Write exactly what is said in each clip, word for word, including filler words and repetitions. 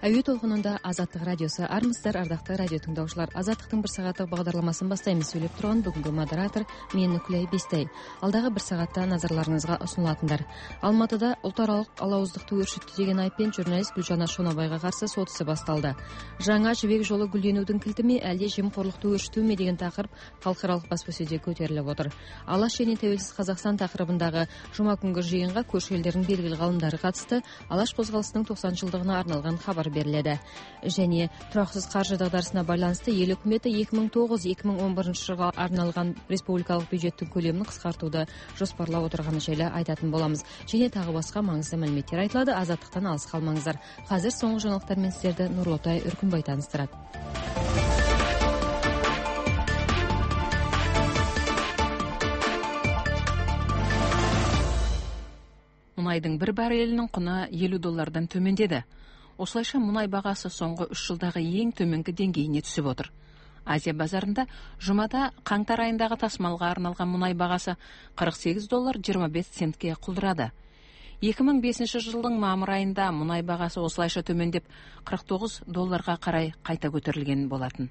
Әуе толқынында Азаттық радиосы. Армысыздар, ардақты радио тыңдаушылар. Азаттықтың бір сағаттық бағдарламасын бастаймыз. Сөйлеп тұрған бүгінгі модератор мен Нүклей Бестай. Алдағы бір сағатта назарларыңызға ұсынылатындар. Алматыда ұлтаралық алауыздықты өршітті деген айыппен журналист Гүлжан Шонабайға қарсы сот ісі басталды. Жаңа жібек жолы гүлденудің кілті ме, әлде жемқорлықты өршіту ме деген тақырып халықаралық баспасөзде көтеріліп отыр. Алаш және тәуелсіз Қазақстан тақырыбындағы жұма күнгі жиынға көрші елдердің белгілі ғалымдары қатысты. Алаш қозғалысының тоқсан жылдығына арналған хабар беріледі. Және тұрақсыз қаржы дағдарысына байланысты ел үкіметі екі мың тоғыз - екі мың он бірінші жылға арналған республикалық бюджеттің көлемін қысқартуды жоспарлап отырғаны жайлы айтатын боламыз. Және тағы басқа маңызды мәліметтер айтылады. Азаттықтан алыс қалмаңыздар. Қазір соңғы жаңалықтармен сіздерді Нұрлытай Үркімбай таныстырады. Мұнайдың бір баррелінің құны елу доллардан төмендеді. Осылайша мұнай бағасы соңғы үш жылдағы ең төменгі деңгейіне түсіп отыр. Азия базарында жұмада қаңтар айындағы тасымалға арналған мұнай бағасы қырық сегіз доллар жиырма бес центке құлдырады. екі мың бесінші жылдың мамыр айында мұнай бағасы осылайша төмендеп қырық тоғыз долларға қарай қайта көтерілген болатын.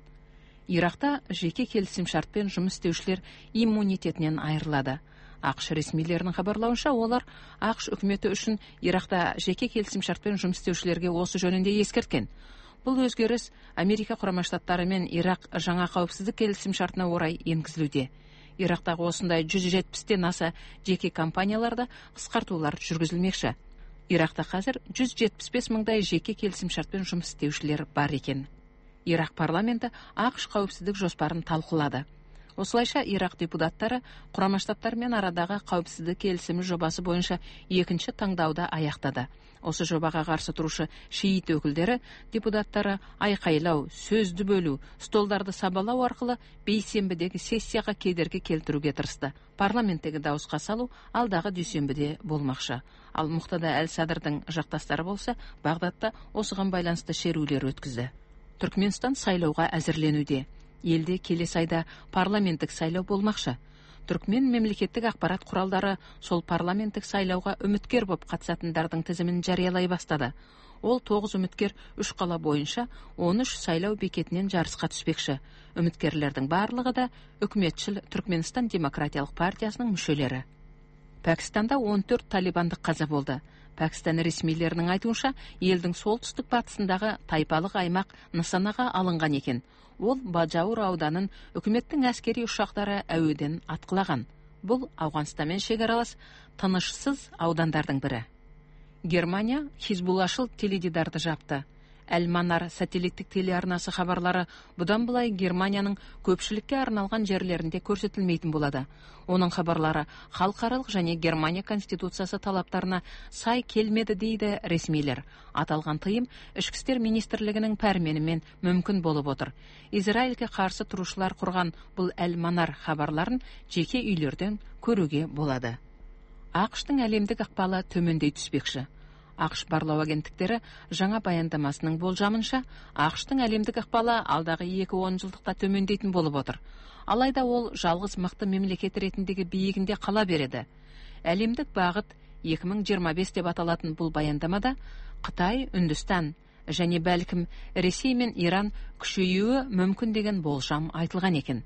Иракта жеке келісімшартпен жұмыс істеушілер иммунитетінен айырылады. ақш ресмилерінің хабарлауынша, олар ақш үкіметі үшін Иракта жеке келісімшартпен жұмыс істеушілерге осы жөнінде ескерткен. Бұл өзгеріс Америка Құрама Штаттары мен Ирак жаңа қауіпсіздік келісімшартына орай енгізілуде. Ирактағы осындай жүз жетпістен аса жеке компанияларда қысқартулар жүргізілмекші. Иракта қазір жүз жетпіс бес мыңдай жеке келісімшартпен жұмыс істеушілер бар екен. Ирак парламенті ақш қауіпсіздік жоспарын талқылады. Осылайша Ирак депутаттары Құрама Штаттармен арадағы қауіпсіздік келісімі жобасы бойынша екінші таңдауды аяқтады. Осы жобаға қарсы тұрушы шиит өкілдері депутаттары айқайлау, сөзді бөлу, столдарды сабалау арқылы бейсенбідегі сессияға кедергі келтіруге тырысты. Парламенттегі дауысқа салу алдағы дүйсенбіде болмақшы. Ал Мұқтада әл-Садрдың жақтастары болса, Бағдадта осыған байланысты шерулер өткізді. Түркменстан сайлауға әзірленуде. Елде келесі айда парламенттік сайлау болмақшы. Түркмен мемлекеттік ақпарат құралдары сол парламенттік сайлауға үміткер боп қатысатындардың тізімін жариялай бастады. Ол тоғыз үміткер үш қала бойынша он үш сайлау бекетінен жарысқа түспекші. Үміткерлердің барлығы да үкіметшіл Түркменстан демократиялық партиясының мүшелері. Пәкістанда он төрт талибандық қаза болды. Пәкістан ресмилерінің айтуынша, елдің солтүстік батысындағы тайпалық аймақ нысанаға алынған екен. Ол Баджаур ауданын үкіметтің әскери ұшақтары әуеден атқылаған. Бұл Ауғанстанмен шекаралас тынышсыз аудандардың бірі. Германия Хизбуллашыл теледидарды жапты. Әл-Манар сателлиттік телеарнасы хабарлары бұдан былай Германияның көпшілікке арналған жерлерінде көрсетілмейтін болады. Оның хабарлары халықаралық және Германия конституциясы талаптарына сай келмеді дейді ресмилер. Аталған тыйым ішкі істер министрлігінің пәрменімен мүмкін болып отыр. Израильге қарсы тұрушылар құрған бұл Әл-Манар хабарларын жеке үйлерден көруге болады. ақш-тың әлемдік ықпалы төмендей түспекші. ақш барлау агенттіктері жаңа баяндамасының болжамынша, ақш-тың әлемдік ықпалы алдағы екі он жылдықта төмендейтін болып отыр. Алайда ол жалғыз мықты мемлекет ретіндегі биігінде қала береді. Әлемдік бағыт екі мың жиырма бес деп аталатын бұл баяндамада Қытай, Үндістан және бәлкім Ресей мен Иран күшеюі мүмкін деген болжам айтылған екен.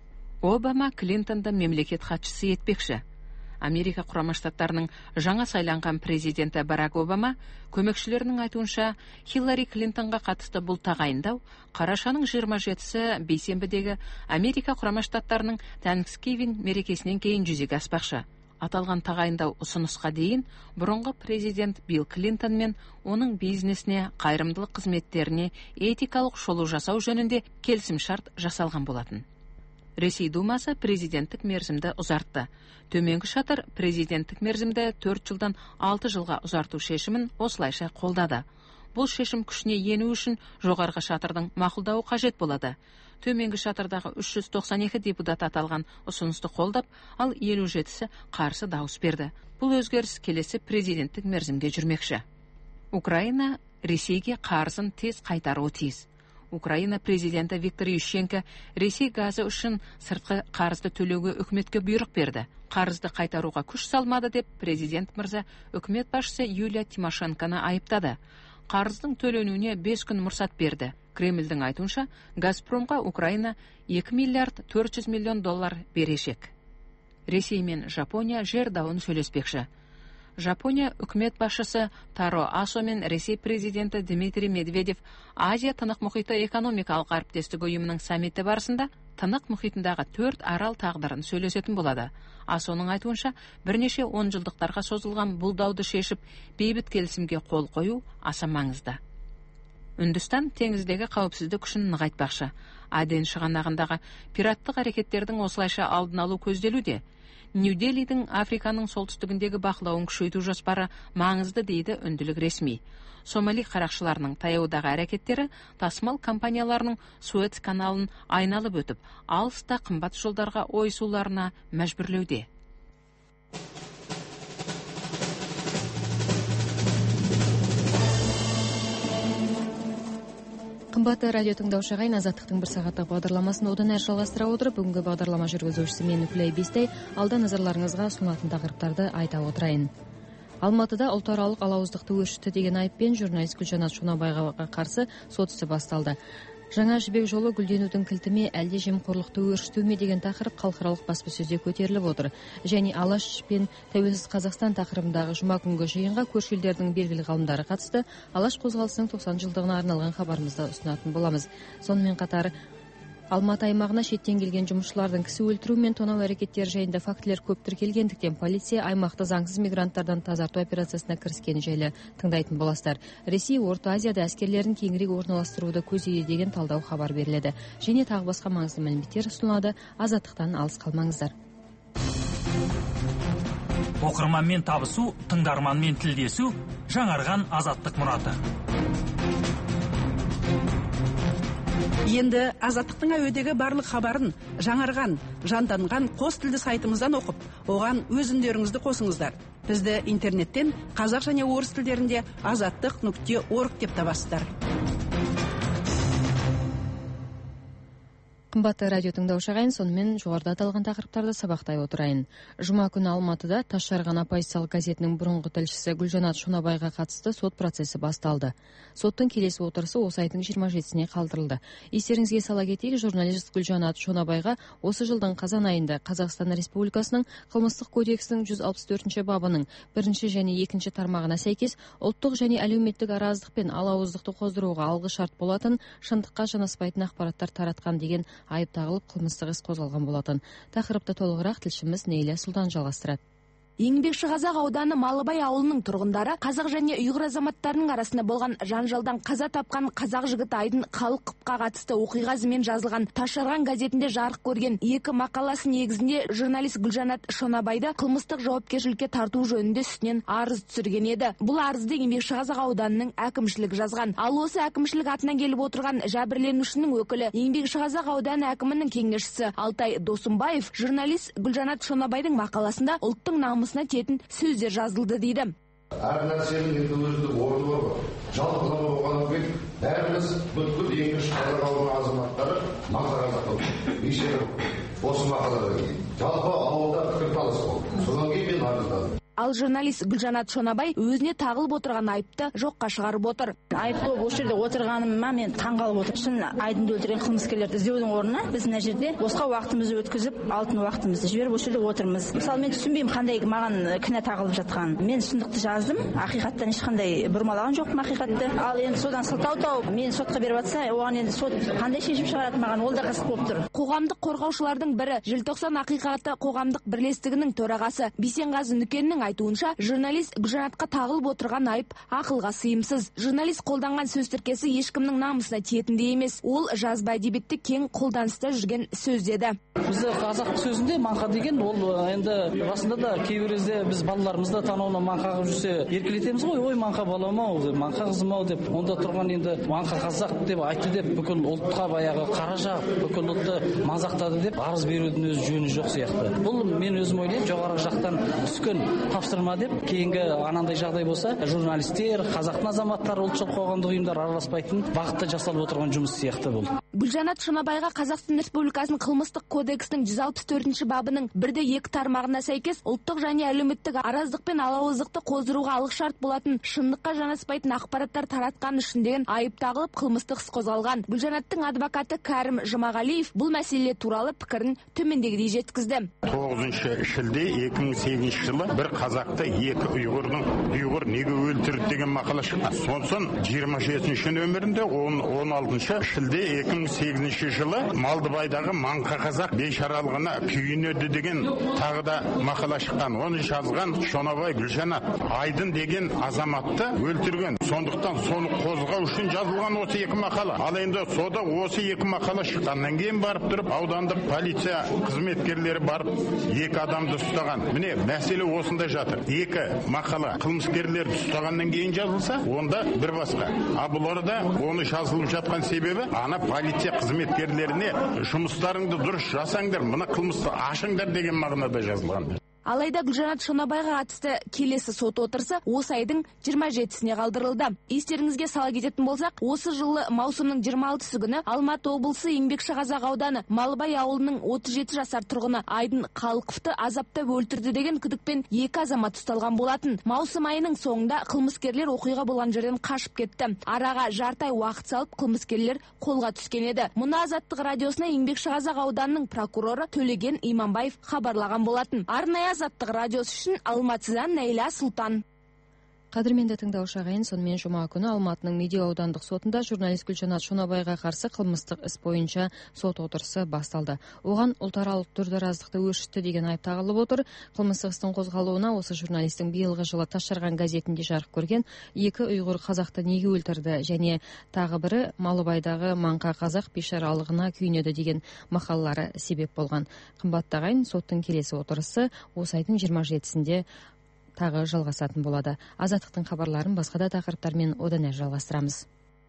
Обама Клинтонды мемлекет хатшысы етпекші. Америка Құрама Штаттарының жаңа сайланған президенті Барак Обама көмекшілерінің айтуынша, Хиллари Клинтонға қатысты бұл тағайындау қарашаның жиырма жетісі бейсенбідегі Америка Құрама Штаттарының Тhanksgiving мерекесінен кейін жүзеге аспақшы. Аталған тағайындау ұсынысқа дейін бұрынғы президент Билл Клинтон мен оның бизнесіне, қайырымдылық қызметтеріне этикалық шолу жасау жөнінде келісімшарт жасалған болатын. Ресей Думасы президенттік мерзімді ұзартты. Төменгі шатыр президенттік мерзімді төрт жылдан алты жылға ұзарту шешімін осылайша қолдады. Бұл шешім күшіне ену үшін жоғарғы шатырдың мақұлдауы қажет болады. Төменгі шатырдағы үш жүз тоқсан екі депутат аталған ұсынысты қолдап, ал елу жетісі қарсы дауыс берді. Бұл өзгеріс келесі президенттік мерзімге жүрмекші. Украина Ресейге қарызын тез қайтаруы тиіс. Украина президенті Виктор Ющенко Ресей газы үшін сыртқы қарызды төлеуге үкіметке бұйрық берді. Қарызды қайтаруға күш салмады деп президент мырза үкімет басшысы Юлия Тимошенконы айыптады. қарыздың төленуіне бес күн мұрсат берді. Кремльдің айтуынша, Газпромға Украина екі миллиард төрт жүз миллион доллар берешек. Ресей мен Жапония жер дауын сөйлеспекші. Жапония үкімет басшысы Таро Асо мен Ресей президенті Дмитрий Медведев Азия Тынық мұхиты экономикалық әріптестігі ұйымының саммиті барысында Тынық мұхитындағы төрт арал тағдырын сөйлесетін болады. Асоның айтуынша, бірнеше он жылдықтарға созылған бұл дауды шешіп, бейбіт келісімге қол қою аса маңызды. Үндістан теңіздегі қауіпсіздік күшін нығайтпақшы. Аден шығанағындағы пираттық әрекеттердің осылайша алдын алу көзделуде. Нью-Делидің Африканың солтүстігіндегі бақылауын күшейту жоспары маңызды дейді үнділік ресми. Сомали қарақшыларының таяудағы әрекеттері тасымал компанияларының Суэц каналын айналып өтіп, алыста қымбат жолдарға ойысуларына мәжбүрлеуде. Қымбатты радио тыңдаушы ағайын, Азаттықтың бір сағаттық бағдарламасын одан әрі жалғастыра отырып, бүгінгі бағдарлама жүргізушісі мен Нүклей Бестей алда назарларыңызға ұсынылатын тақырыптарды айта отырайын. Алматыда ұлтаралық алауыздықты өршітті деген айыппен журналист Гүлжанат Шонабайға қарсы сот ісі басталды. Жаңа жібек жолы гүлденудің кілтіме әлде жемқорлықты өршітуме деген тақырып халықаралық баспасөзде көтеріліп отыр. Және Алаш пен Тәуелсіз Қазақстан тақырыбындағы жұма күнгі жиынға көрші елдердің белгілі ғалымдары қатысты. Алаш қозғалысының тоқсан жылдығына арналған хабарымызда ұсынатын боламыз. Сонымен қатар Алматы аймағына шеттен келген жұмысшылардың кісі өлтіру мен тонау әрекеттері жайында фактілер көп тіркелгендіктен полиция аймақты заңсыз мигранттардан тазарту операциясына кіріскені жайлы тыңдайтын боласыздар. Ресей Орта Азияда әскерлерін кеңірек орналастыруды көздейді деген талдау хабар беріледі. Және тағы басқа маңызды мәліметтер ұсынылады. Азаттықтан алыс қалмаңыздар. Оқырманмен табысу, тыңдарманмен тілдесу, жаңарған азаттық мұраты. Енді Азаттықтың әуедегі барлық хабарын жаңарған, жанданған қос тілді сайтымыздан оқып, оған өз үндеріңізді қосыңыздар. Бізді интернеттен қазақ және орыс тілдерінде азаттық нүкте орг деп табасыздар. Қымбатты радио тыңдаушы ағайын, сонымен жоғарыда аталған тақырыптарды сабақтай отырайын. Жұма күні Алматыда Тасжарған оппозициялық газетінің бұрынғы тілшісі Гүлжанат Шонабайға қатысты сот процесі басталды. Соттың келесі отырысы осы айдың жиырма жетісіне қалдырылды. Естеріңізге сала кетейік, журналист Гүлжанат Шонабайға осы жылдың қазан айында Қазақстан Республикасының қылмыстық кодексінің жүз алпыс төртінші бабының бірінші және екінші тармағына сәйкес ұлттық және әлеуметтік араздық пен алауыздықты қоздыруға алғы шарт болатын шындыққа жанаспайтын ақпараттар таратқан деген айып тағылып қылмыстық іс қозғалған болатын. Тақырыпты толығырақ тілшіміз Нейля Сұлтан жалғастырады. Еңбекшіқазақ ауданы Малыбай ауылының тұрғындары қазақ және ұйғыр азаматтарының арасында болған жанжалдан қаза тапқан қазақ жігіті Айдын Қалықовқа қатысты оқиғасымен жазылған Тасжарған газетінде жарық көрген екі мақаласы негізінде журналист Гүлжанат Шонабайды қылмыстық жауапкершілікке тарту жөнінде үстінен арыз түсірген еді. Бұл арызды Еңбекшіқазақ ауданының әкімшілігі жазған. Ал осы әкімшілік атынан келіп отырған жәбірленушінің өкілі Еңбекшіқазақ ауданы әкімінің кеңесшісі Алтай Досымбаев журналист Гүлжанат Шонабайдың мақаласында ұлттың намысы тетін сөздер жазылды дейді. Әр нәрсенің енді өзіндік орны бар. Жалпылама болғаннан кейін бәріміз бүткіл Еңбекшіқазақ ауылының азаматтары мақтағандық ешері осы мақалада жалпы ауылда пікірталас болды. Содан кейін мен арыздадым. Ал журналист Гүлжанат Шонабай өзіне тағылып отырған айыпты жоққа шығарып отыр. Айыпты осы жерде отырғаныма мен таңғалып отырмын. Шын Айдынды өлтірген қылмыскерлерді іздеудің орнына біз мына жерде босқа уақытымызды өткізіп, алтын уақытымызды жіберіп осы жерде отырмыз. Мысалы мен түсінбеймін қандай маған кінә тағылып жатқанын. Мен шындықты жаздым, ақиқаттан ешқандай бұрмалаған жоқпын ақиқатты. Ал енді содан сылтау тауып мен сотқа беріп жатса, оған енді сот қандай шешім шығарады маған, ол да қызық болып тұр. Қоғамдық қорғаушылардың бірі Желтоқсан ақиқаты қоғамдық бірлестігінің төрағасы Бейсенғазы Нүкеннің айтуынша, журналист Гүлжанатқа тағылып отырған айып ақылға сыйымсыз. Журналист қолданған сөз тіркесі ешкімнің намысына тиетіндей емес. Ол жазба әдебиетте кең қолданыста жүрген сөз деді. Бізді қазақ сөзінде маңқа деген ол енді расында да кейбір кезде біз балаларымызды танауына маңқа қылып жүрсе еркелетеміз ғой, ой маңқа балам ау, маңқа қызым ау деп. Онда тұрған енді маңқа қазақ деп айтты деп бүкіл ұлтқа баяғы қара жағып, бүкіл ұлтты мазақтады деп арыз берудің өз жөні жоқ сияқты. Бұл мен өзім ойлаймын, жоғарғы жақтан түскен тапсырма деп, кейінгі анандай жағдай болса, журналистер, қазақтың азаматтары, ұлтшыл қоғамдық ұйымдар араласпайтын бағытта жасалып отырған жұмыс сияқты бұл. Гүлжанат Шонобайга Қазақстан Республикасының қылмыстық кодексінің жүз алпыс төртінші бабының бірде екі тармағына сәйкес ұлттық және әлеуметтік араздық пен алауыздықты қоздыруға алғышарт болатын шындыққа жанаспайтын ақпараттар таратқаны үшін деген айып тағылып қылмыстық іс қозғалған. Гүлжанаттың адвокаты Кәрім Жұмағалиев бұл мәселе туралы пікірін төмендегідей жеткізді. тоғызыншы шілде екі мың сегізінші жылы бір қазақты екі ұйғырдың ұйғыр неге өлтірді деген мақала шыққан. Сонсын жиырма жетінші нөмірінде он алтыншы шілде екі мың сегізінші жылы Малдыбайдағы Маңқа қазақ бейшаралығына күйінеді деген тағы да мақала шыққан. Оны жазған Шонобай Гүлжанат Айдын деген азаматты өлтірген. Сондықтан соны қозғау үшін жазылған осы екі мақала. Ал енді сода осы екі мақала шыққаннан кейін барып тұрып аудандық полиция қызметкерлері барып екі адамды ұстаған. Міне мәселе осында жатыр. Екі мақала қылмыскерлерді ұстағаннан кейін жазылса, онда бір басқа. А бұл арада оны жазылып жатқан себебі ана полиция қызметкерлеріне жұмыстарыңды дұрыс жасаңдар, мына қылмысты ашыңдар деген мағынада жазылған. Алайда Гүлжанат Шонобайға қатысты келесі сот отырысы осы айдың жиырма жетісіне қалдырылды. Естеріңізге сала кететін болсақ, осы жылы маусымның жиырма алтысы күні Алматы облысы Еңбекшіқазақ ауданы Малыбай ауылының отыз жеті жасар тұрғыны Айдын Қалықовты азаптап өлтірді деген күдікпен екі азамат ұсталған болатын. Маусым айының соңында қылмыскерлер оқиға болған жерден қашып кетті. Араға жарты ай уақыт салып қылмыскерлер қолға түскен еді. Мұны Азаттық радиосына Еңбекшіқазақ ауданының прокуроры Төлеген Иманбаев хабарлаған болатын. Арнайы Азаттық радиосы үшін Алматыдан Нәйла Сұлтан. Қадірменді тыңдаушы ағайын, сонымен жұма күні Алматының Медеу аудандық сотында журналист Гүлжанат Шонобайға қарсы қылмыстық іс бойынша сот отырысы басталды. Оған ұлтаралық дүрдараздықты өршітті деген айып тағылып отыр. Қылмыстық істің қозғалуына осы журналистің биылғы жылы Тасжарған газетінде жарық көрген екі ұйғыр қазақты неге өлтірді және тағы бірі Малыбайдағы Маңқа қазақ бейшаралығына күйінеді деген мақалалары себеп болған. Қымбатты ағайын, соттың келесі отырысы осы айдың жиырма жетісінде тағы жалғасатын болады. Азаттықтың хабарларын басқа да тақырыптармен одан әрі жалғастырамыз.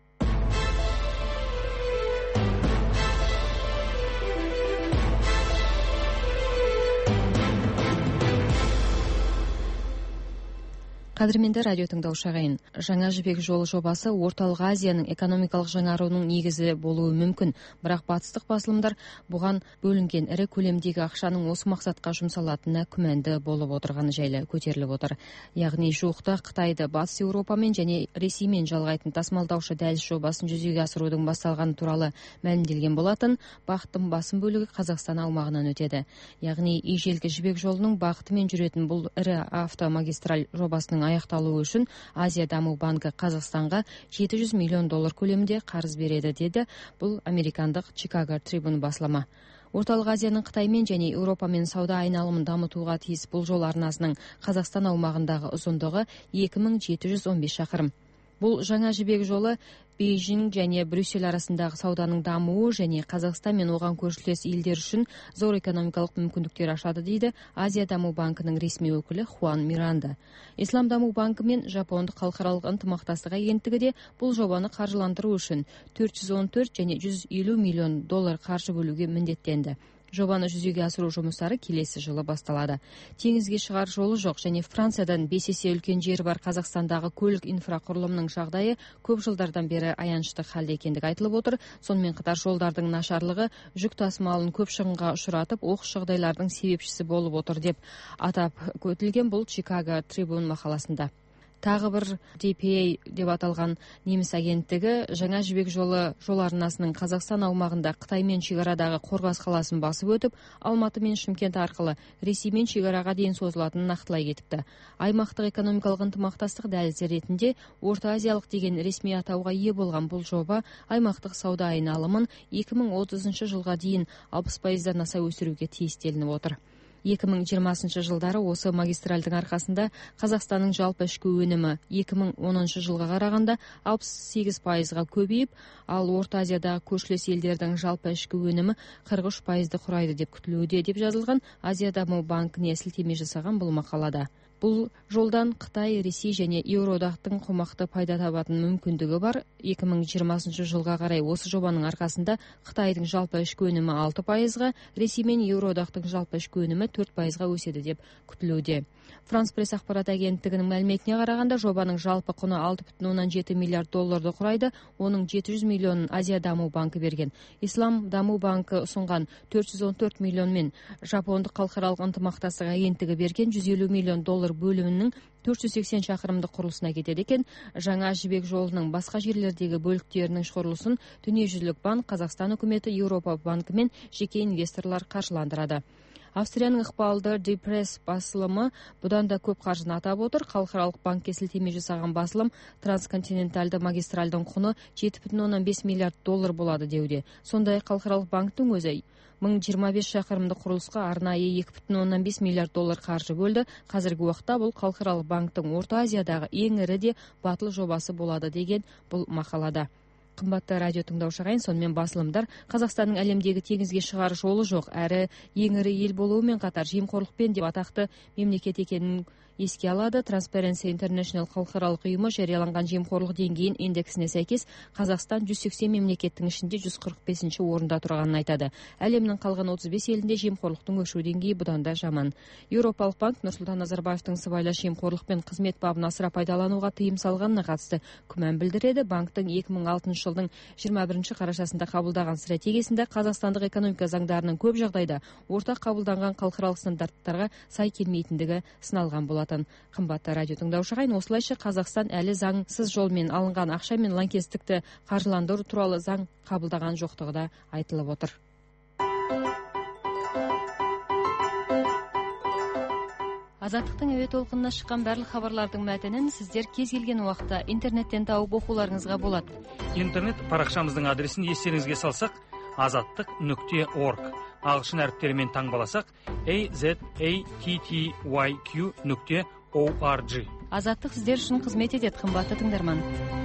Қадірменді радио тыңдаушы ағайын, жаңа жібек жолы жобасы Орталық Азияның экономикалық жаңаруының негізі болуы мүмкін, бірақ батыстық басылымдар бұған бөлінген ірі көлемдегі ақшаның осы мақсатқа жұмсалатынына күмәнді болып отырғаны жайлы көтеріліп отыр. Яғни жуықта Қытайды Батыс Еуропамен және Ресеймен жалғайтын тасымалдаушы дәліз жобасын жүзеге асырудың басталғаны туралы мәлімделген болатын. Бағыттың басым бөлігі Қазақстан аумағынан өтеді. Яғни ежелгі жібек жолының бағытымен жүретін бұл ірі автомагистраль жобасының аяқталуы үшін Азия даму банкі Қазақстанға жеті жүз миллион доллар көлемінде қарыз береді деді бұл американдық Чикаго Трибун басылымы. Орталық Азияның Қытаймен және Еуропамен сауда айналымын дамытуға тиіс бұл жол арнасының Қазақстан аумағындағы ұзындығы екі мың жеті жүз он бес шақырым. Бұл жаңа жібек жолы Бейжің және Брюссель арасындағы сауданың дамуы және Қазақстан мен оған көршілес елдер үшін зор экономикалық мүмкіндіктер ашады дейді Азия даму банкінің ресми өкілі Хуан Миранда. Ислам даму банкі мен Жапондық халықаралық ынтымақтастық агенттігі де бұл жобаны қаржыландыру үшін төрт жүз он төрт және жүз елу миллион доллар қаржы бөлуге міндеттенді. Жобаны жүзеге асыру жұмыстары келесі жылы басталады. Теңізге шығар жолы жоқ және Франциядан бес есе үлкен жері бар Қазақстандағы көлік инфрақұрылымының жағдайы көп жылдардан бері аянышты халде екендігі айтылып отыр. Сонымен қатар жолдардың нашарлығы жүк тасымалын көп шығынға ұшыратып, оқыс жағдайлардың себепшісі болып отыр деп атап өтілген бұл Чикаго Трибун мақаласында. Тағы бір ди пи эй деп аталған неміс агенттігі жаңа жібек жолы жол арнасының Қазақстан аумағында Қытаймен шекарадағы Қорғас қаласын басып өтіп, Алматы мен Шымкент арқылы Ресеймен шекараға дейін созылатынын нақтылай кетіпті. Аймақтық экономикалық ынтымақтастық дәлізі ретінде Орта Азиялық деген ресми атауға ие болған бұл жоба аймақтық сауда айналымын екі мың отызыншы жылға дейін алпыс пайыздан аса өсіруге тиістелініп отыр. екі мың жиырмасыншы жылдары осы магистральдың арқасында Қазақстанның жалпы ішкі өнімі екі мың оныншы жылға қарағанда алпыс сегіз пайызға көбейіп, ал Орта Азиядағы көршілес елдердің жалпы ішкі өнімі қырық үш пайызды құрайды деп күтілуде деп жазылған Азия даму банкіне сілтеме жасаған бұл мақалада. Бұл жолдан Қытай, Ресей және Еуроодақтың қомақты пайда табатын мүмкіндігі бар. екі мың жиырмасыншы жылға қарай осы жобаның арқасында Қытайдың жалпы ішкі өнімі алты пайызға, Ресей мен Еуроодақтың жалпы ішкі өнімі төрт пайызға өседі деп күтілуде. Франс пресс ақпарат агенттігінің мәліметіне қарағанда жобаның жалпы құны алты бүтін оннан жеті миллиард долларды құрайды. Оның жеті жүз миллионын Азия даму банкі берген. Ислам даму банкі ұсынған төрт жүз он төрт миллион мен Жапондық халықаралық ынтымақтастық агенттігі берген жүз елу миллион доллар бөлімінің төрт жүз сексен шақырымдық құрылысына кетеді екен. Жаңа жібек жолының басқа жерлердегі бөліктерінің құрылысын Дүниежүзілік банк, Қазақстан үкіметі, Еуропа банкі мен жеке инвесторлар қаржыландырады. Австрияның ықпалды Die Presse басылымы бұдан да көп қаржыны атап отыр. Халықаралық банкке сілтеме жасаған басылым трансконтинентальды магистральдың құны жеті бүтін оннан бес миллиард доллар болады деуде. Сондай халықаралық банктың өзі мың жиырма бес шақырымдық құрылысқа арнайы екі бүтін оннан бес миллиард доллар қаржы бөлді. Қазіргі уақытта бұл халықаралық банктың Орта Азиядағы ең ірі де батыл жобасы болады деген бұл мақалада. Қымбатты радио тыңдаушы ағайын, сонымен басылымдар Қазақстанның әлемдегі теңізге шығар жолы жоқ, әрі ең ірі ел болуымен қатар жемқорлықпен деп атақты мемлекет екенін еске алады. Transparency International халықаралық ұйымы жарияланған жемқорлық деңгейін индексіне сәйкес Қазақстан жүз сексен мемлекеттің ішінде жүз қырық бесінші орында тұрғанын айтады. Әлемнің қалған отыз бес елінде жемқорлықтың өшу деңгейі бұдан да жаман. Еуропалық банк Нұрсұлтан Назарбаевтың сыбайлас жемқорлық пен қызмет бабын асыра пайдалануға тыйым салғанына қатысты күмән білдіреді. Банктың екі мың алтыншы жылдың жиырма бірінші қарашасында қабылдаған стратегиясында қазақстандық экономика заңдарының көп жағдайда ортақ қабылданған халықаралық стандарттарға сай келмейтіндігі сыналған болады. Қымбатты радио тыңдаушы ағайын, осылайша Қазақстан әлі заңсыз жолмен алынған ақша мен лаңкестікті қаржыландыру туралы заң қабылдаған жоқтығы да айтылып отыр. Азаттықтың әуе толқынына шыққан барлық хабарлардың мәтінін сіздер кез келген уақытта интернеттен тауып оқуларыңызға болады. Интернет парақшамыздың адресін естеріңізге салсақ, азаттық нүкте орг. Ағылшын әріптерімен таңбаласақ azattyq нүкте орг. Азаттық сіздер үшін қызмет етеді, қымбатты тыңдарман.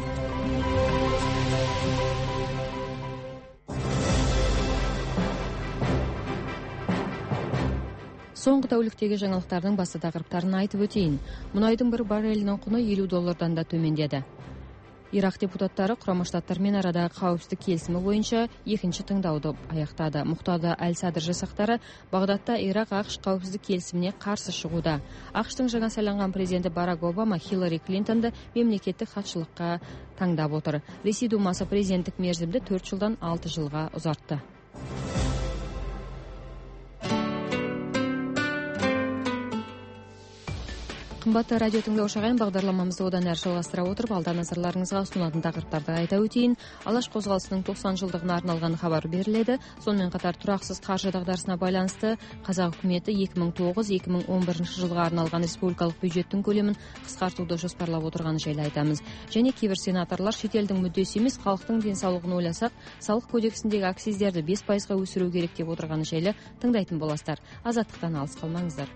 Соңғы тәуліктегі жаңалықтардың басты тақырыптарын айтып өтейін. Мұнайдың бір баррелінің құны елу доллардан да төмендеді. Ирак депутаттары Құрама Штаттармен арадағы қауіпсіздік келісімі бойынша екінші тыңдауды аяқтады. Мұқтада Әл-Садр жасақтары Бағдадта Ирак ақш қауіпсіздік келісіміне қарсы шығуда. ақштың жаңа сайланған президенті Барак Обама Хиллари Клинтонды мемлекеттік хатшылыққа таңдап отыр. Ресей Думасы президенттік мерзімді төрт жылдан алты жылға ұзартты. Қымбатты радио тыңдаушы ағайын, бағдарламамызды одан әрі жалғастыра отырып, алда назарларыңызға ұсынылатын тақырыптарды айта өтейін. Алаш қозғалысының тоқсан жылдығына арналған хабар беріледі. Сонымен қатар тұрақсыз қаржы дағдарысына байланысты Қазақ үкіметі екі мың тоғыз - екі мың он бірінші жылға арналған республикалық бюджеттің көлемін қысқартуды жоспарлап отырғаны жайлы айтамыз. Және кейбір сенаторлар шетелдің мүддесі емес, халықтың денсаулығын ойласақ, салық кодексіндегі акциздерді бес пайызға өсіру керек деп отырғаны жайлы тыңдайтын боласыздар. Азаттықтан алыс қалмаңыздар.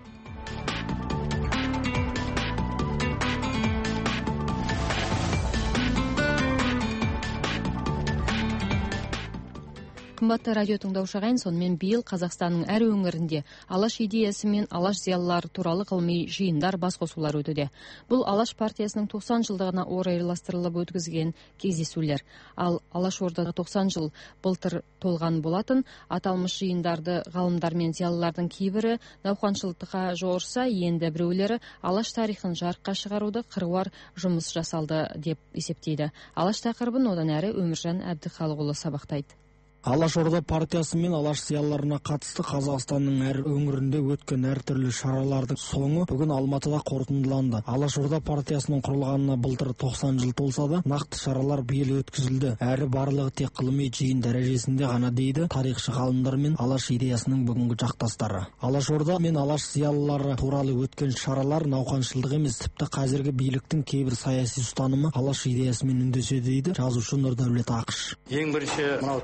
Қымбатты радио тыңдаушы ағайын, сонымен биыл Қазақстанның әр өңірінде Алаш идеясы мен Алаш зиялылары туралы ғылыми жиындар, басқосулар өтуде. Бұл Алаш партиясының тоқсан жылдығына орайластырылып өткізген кездесулер. Ал Алаш ордаға тоқсан жыл былтыр толған болатын. Аталмыш жиындарды ғалымдар мен зиялылардың кейбірі науқаншылдыққа жорса, енді біреулері Алаш тарихын жарыққа шығаруды қыруар жұмыс жасалды деп есептейді. Алаш тақырыбын одан әрі Өміржан Әбдіхалықұлы сабақтайды. Алаш орда партиясы мен алаш зиялыларына қатысты Қазақстанның әр өңірінде өткен әртүрлі шаралардың соңы бүгін Алматыда қорытындыланды. Алаш орда партиясының құрылғанына былтыр тоқсан жыл толса да, нақты шаралар биыл өткізілді. Әрі барлығы тек ғылыми жиын дәрежесінде ғана дейді тарихшы ғалымдар мен алаш идеясының бүгінгі жақтастары. Алаш орда мен алаш зиялылары туралы өткен шаралар науқаншылдық емес, тіпті қазіргі биліктің кейбір саяси ұстанымы алаш идеясымен үндеседі дейді жазушы Нұрдәулет Ақыш. Ең бірінші мынау тілімізге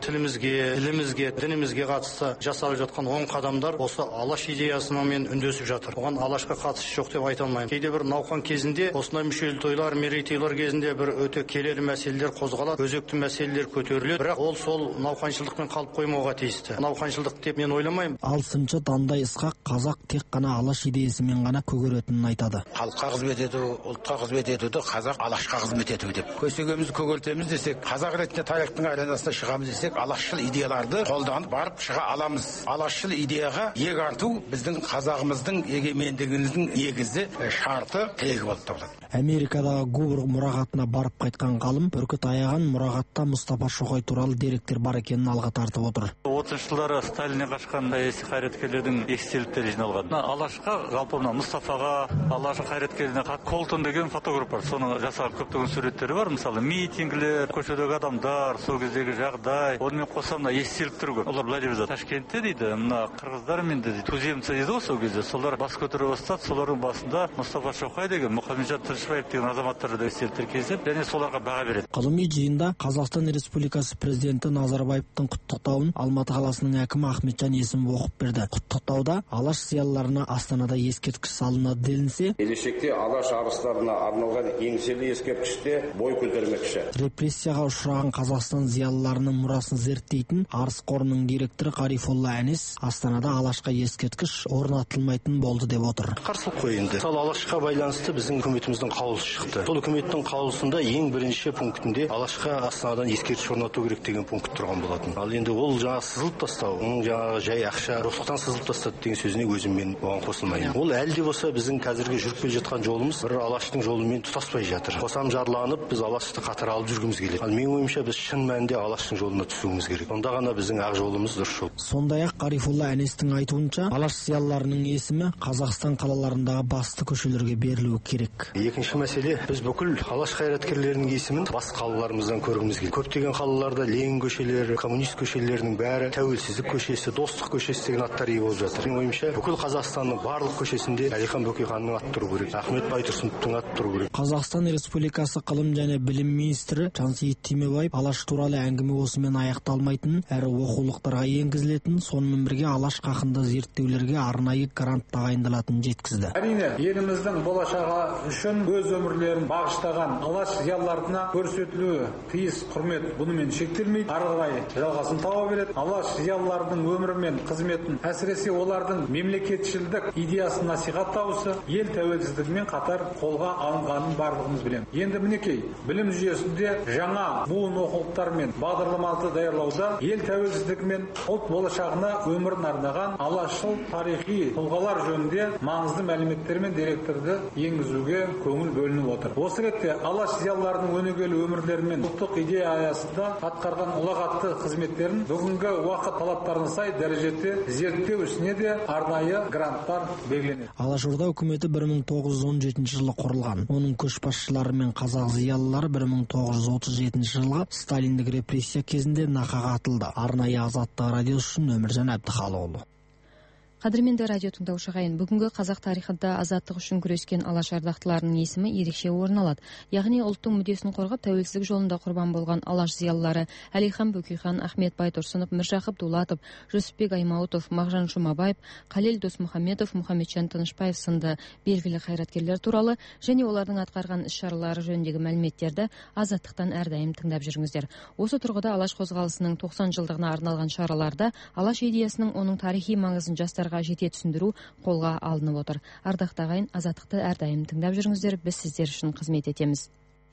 елімізге, тілімізге, дінімізге қатысты жасалып жатқан оң қадамдар осы алаш идеясымен үндесіп жатыр. Оған алашқа қатысы жоқ деп айта алмаймын. Кейде бір науқан кезінде, осындай мүшел тойлар, мерейтойлар кезінде бір өте келелі мәселелер қозғалады, өзекті мәселелер көтеріледі. Бірақ ол сол науқаншылдықпен қалып қоймауға тиісті. Науқаншылдық деп мен ойламаймын. Ал сыншы Дандай Ысқақ қазақ тек қана алаш идеясымен ғана көгеретінін айтады. Халыққа қызмет ету, ұлтқа қызмет етуді қазақ алашқа қызмет ету деп. Көсегемізді көгертеміз десек, қазақ ретінде тарихтың аренасына шығамыз десек, алашшыл идеяларды қолданып барып шыға аламыз. Алашшыл идеяға иек арту біздің қазағымыздың егемендігіміздің негізі, шарты, тірегі болып табылады. Америкадағы Гувр мұрағатына барып қайтқан ғалым бүркіт аяған мұрағатта Мұстафа Шоқай туралы деректер бар екенін алға тартып отыр. отызыншы жылдары Сталиннен қашқан саяси қайраткерлердің естеліктері жиналған. Алашқа, жалпы мына Мұстафаға, алаш қайраткеріне Колтон деген фотограф бар. Соның жасаған көптеген суреттері бар. Мысалы, митингілер, көшедегі адамдар, сол кездегі жағдай. Онымен қоса мына естеліктер көп. Олар былай деп жазады. Ташкентте дейді, мына қырғыздар мен дейді, туземцы дейді ғой сол кезде. Солар бас көтере бастады. Солардың басында Мұстафа Шоқай деген, Мұхамеджан Тынышбаев деген азаматтарды естеліктер кезіп, және соларға баға береді. Ғылыми жиында Қазақстан Республикасы президенті Назарбаевтың құттықтауын Алматы қаласының әкімі Ахметжан Есімов оқып берді. Құттықтауда алаш зиялыларына Астанада ескерткіш салынады делінсе, келешекте алаш арыстарына арналған еңселі ескерткіште бой көтермекші. Репрессияға ұшыраған Қазақстан зиялыларының мұрасын зерттейтін Арыс қорының директоры Қарифолла Әнес Астанада алашқа ескерткіш орнатылмайтын болды деп отыр. Қарсылық қой енді. Сол алашқа байланысты біздің үкіметіміздің қаулысы шықты. Сол үкіметтің қаулысында ең бірінші пунктінде алашқа Астанадан ескерткіш орнату керек деген пункт тұрған болатын. Ал енді ол жаңа сызылып тастау, оның жаңағы жай ақша рухтан сызылып тастады деген сөзіне өзім мен оған қосылмаймын. Ол әлде болса біздің қазіргі жүріп келе жатқан жолымыз бір алаштың жолымен тұтаспай жатыр. Қосам жарланып біз алашты қатар алып жүргіміз келеді. Ал менің ойымша біз шын мәнінде алаштың жолына түсуіміз керек. Онда ғана біздің ақ жолымыз дұрыс жол. Сондай-ақ Қарифолла Әнестің айтуынша, алаш зиялыларының есімі Қазақстан қалаларындағы басты көшелерге берілуі керек. Екінші мәселе, біз бүкіл алаш қайраткерлерінің есімін бас қалаларымыздан көргіміз келеді. Көптеген қалаларда Ленин көшелері, коммунист көшелерінің бәрі, Тәуелсіздік көшесі, Достық көшесі деген аттар ие болып жатыр. Менің ойымша, бүкіл Қазақстанның барлық көшесінде Әлихан Бөкейханның аты тұру керек, Ахмет Байтұрсыновтың аты тұру керек. Қазақстан Республикасы ғылым және білім министрі Жансейіт Түймебаев алаш туралы әңгіме осымен аяқталмайтынын, әрі оқулықтарға енгізілетін, сонымен бірге алаш хақында зерттеулерге арнайы грант тағайындалатынын жеткізді. Әрине, еліміздің болашағы үшін өз өмірлерін бағыштаған алаш зиялыларына көрсетілуі тиіс құрмет бұнымен шектелмейді, ары қарай жалғасын таба береді. Алаш зиялылардың өмірі мен қызметін, әсіресе олардың мемлекетшілдік идеясын насихаттауысы ел тәуелсіздігімен қатар қолға алынғанын барлығымыз білеміз. Енді мінекей, білім жүйесінде жаңа буын оқулықтар мен бағдарламаларды даярлауда ел тәуелсіздігі мен ұлт болашағына өмірін арнаған алашшыл тарихи тұлғалар жөнінде маңызды мәліметтер мен деректерді енгізуге көңіл бөлініп отыр. Осы ретте алаш зиялыларының өнегелі өмірлері мен ұлттық идея аясында атқарған ұлағатты қызметтерін бүгінгі уақыт талаптарына сай дәрежеде зерттеу ісіне де арнайы гранттар белгіленеді. Алашорда үкіметі бір мың тоғыз жүз он жетінші жылы құрылған. Оның көшбасшылары мен қазақ зиялылары бір мың тоғыз жүз отыз жетінші жылғы сталиндік репрессия кезінде нақаға атылды. Арнайы Азаттық радиосы үшін Өміржан Әбдіхалыұлы. Қадірменді радио тыңдаушы ағайын, бүгінгі қазақ тарихында азаттық үшін күрескен алаш ардақтыларының есімі ерекше орын алады. Яғни ұлттың мүддесін қорғап тәуелсіздік жолында құрбан болған алаш зиялылары Әлихан Бөкейхан, Ахмет Байтұрсынов, Міржақып Дулатов, Жүсіпбек Аймауытов, Мағжан Жұмабаев, Қалел Досмұхамедов, Мұхамеджан Тынышбаев сынды белгілі қайраткерлер туралы және олардың атқарған іс-шаралары жөніндегі мәліметтерді азаттықтан әрдайым тыңдап жүріңіздер. Осы тұрғыда алаш қозғалысының тоқсан жылдығына арналған шараларда алаш идеясының оның тарихи маңызын жастарға жете түсіндіру қолға алынып отыр. Ардақты ағайын, азаттықты әрдайым тыңдап жүріңіздер, біз сіздер үшін қызмет етеміз.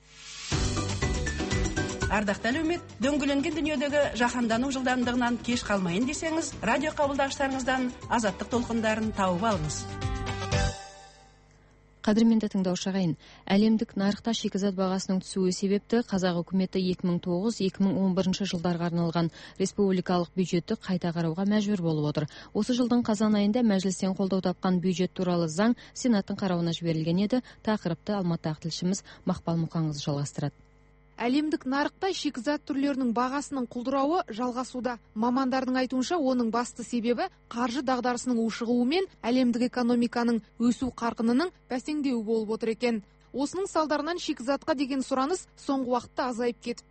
Ардақты әлеумет, дөңгеленген дүниедегі жаһандану жылдамдығынан кеш қалмайын десеңіз, радио қабылдағыштарыңыздан азаттық толқындарын тауып алыңыз. Қадірменді тыңдаушы ағайын, әлемдік нарықта шикізат бағасының түсуі себепті қазақ үкіметі екі мың тоғыз - екі мың он бірінші жылдарға арналған республикалық бюджетті қайта қарауға мәжбүр болып отыр. Осы жылдың қазан айында мәжілістен қолдау тапқан бюджет туралы заң Сенаттың қарауына жіберілген еді. Тақырыпты Алматыдағы тілшіміз Мақпал Мұқаңыз жалғастырады. Әлемдік нарықта шикізат түрлерінің бағасының құлдырауы жалғасуда. Мамандардың айтуынша, оның басты себебі қаржы дағдарысының ушығуы мен әлемдік экономиканың өсу қарқынының бәсеңдеуі болып отыр екен. Осының салдарынан шикізатқа деген сұраныс соңғы уақытта азайып кетіпті.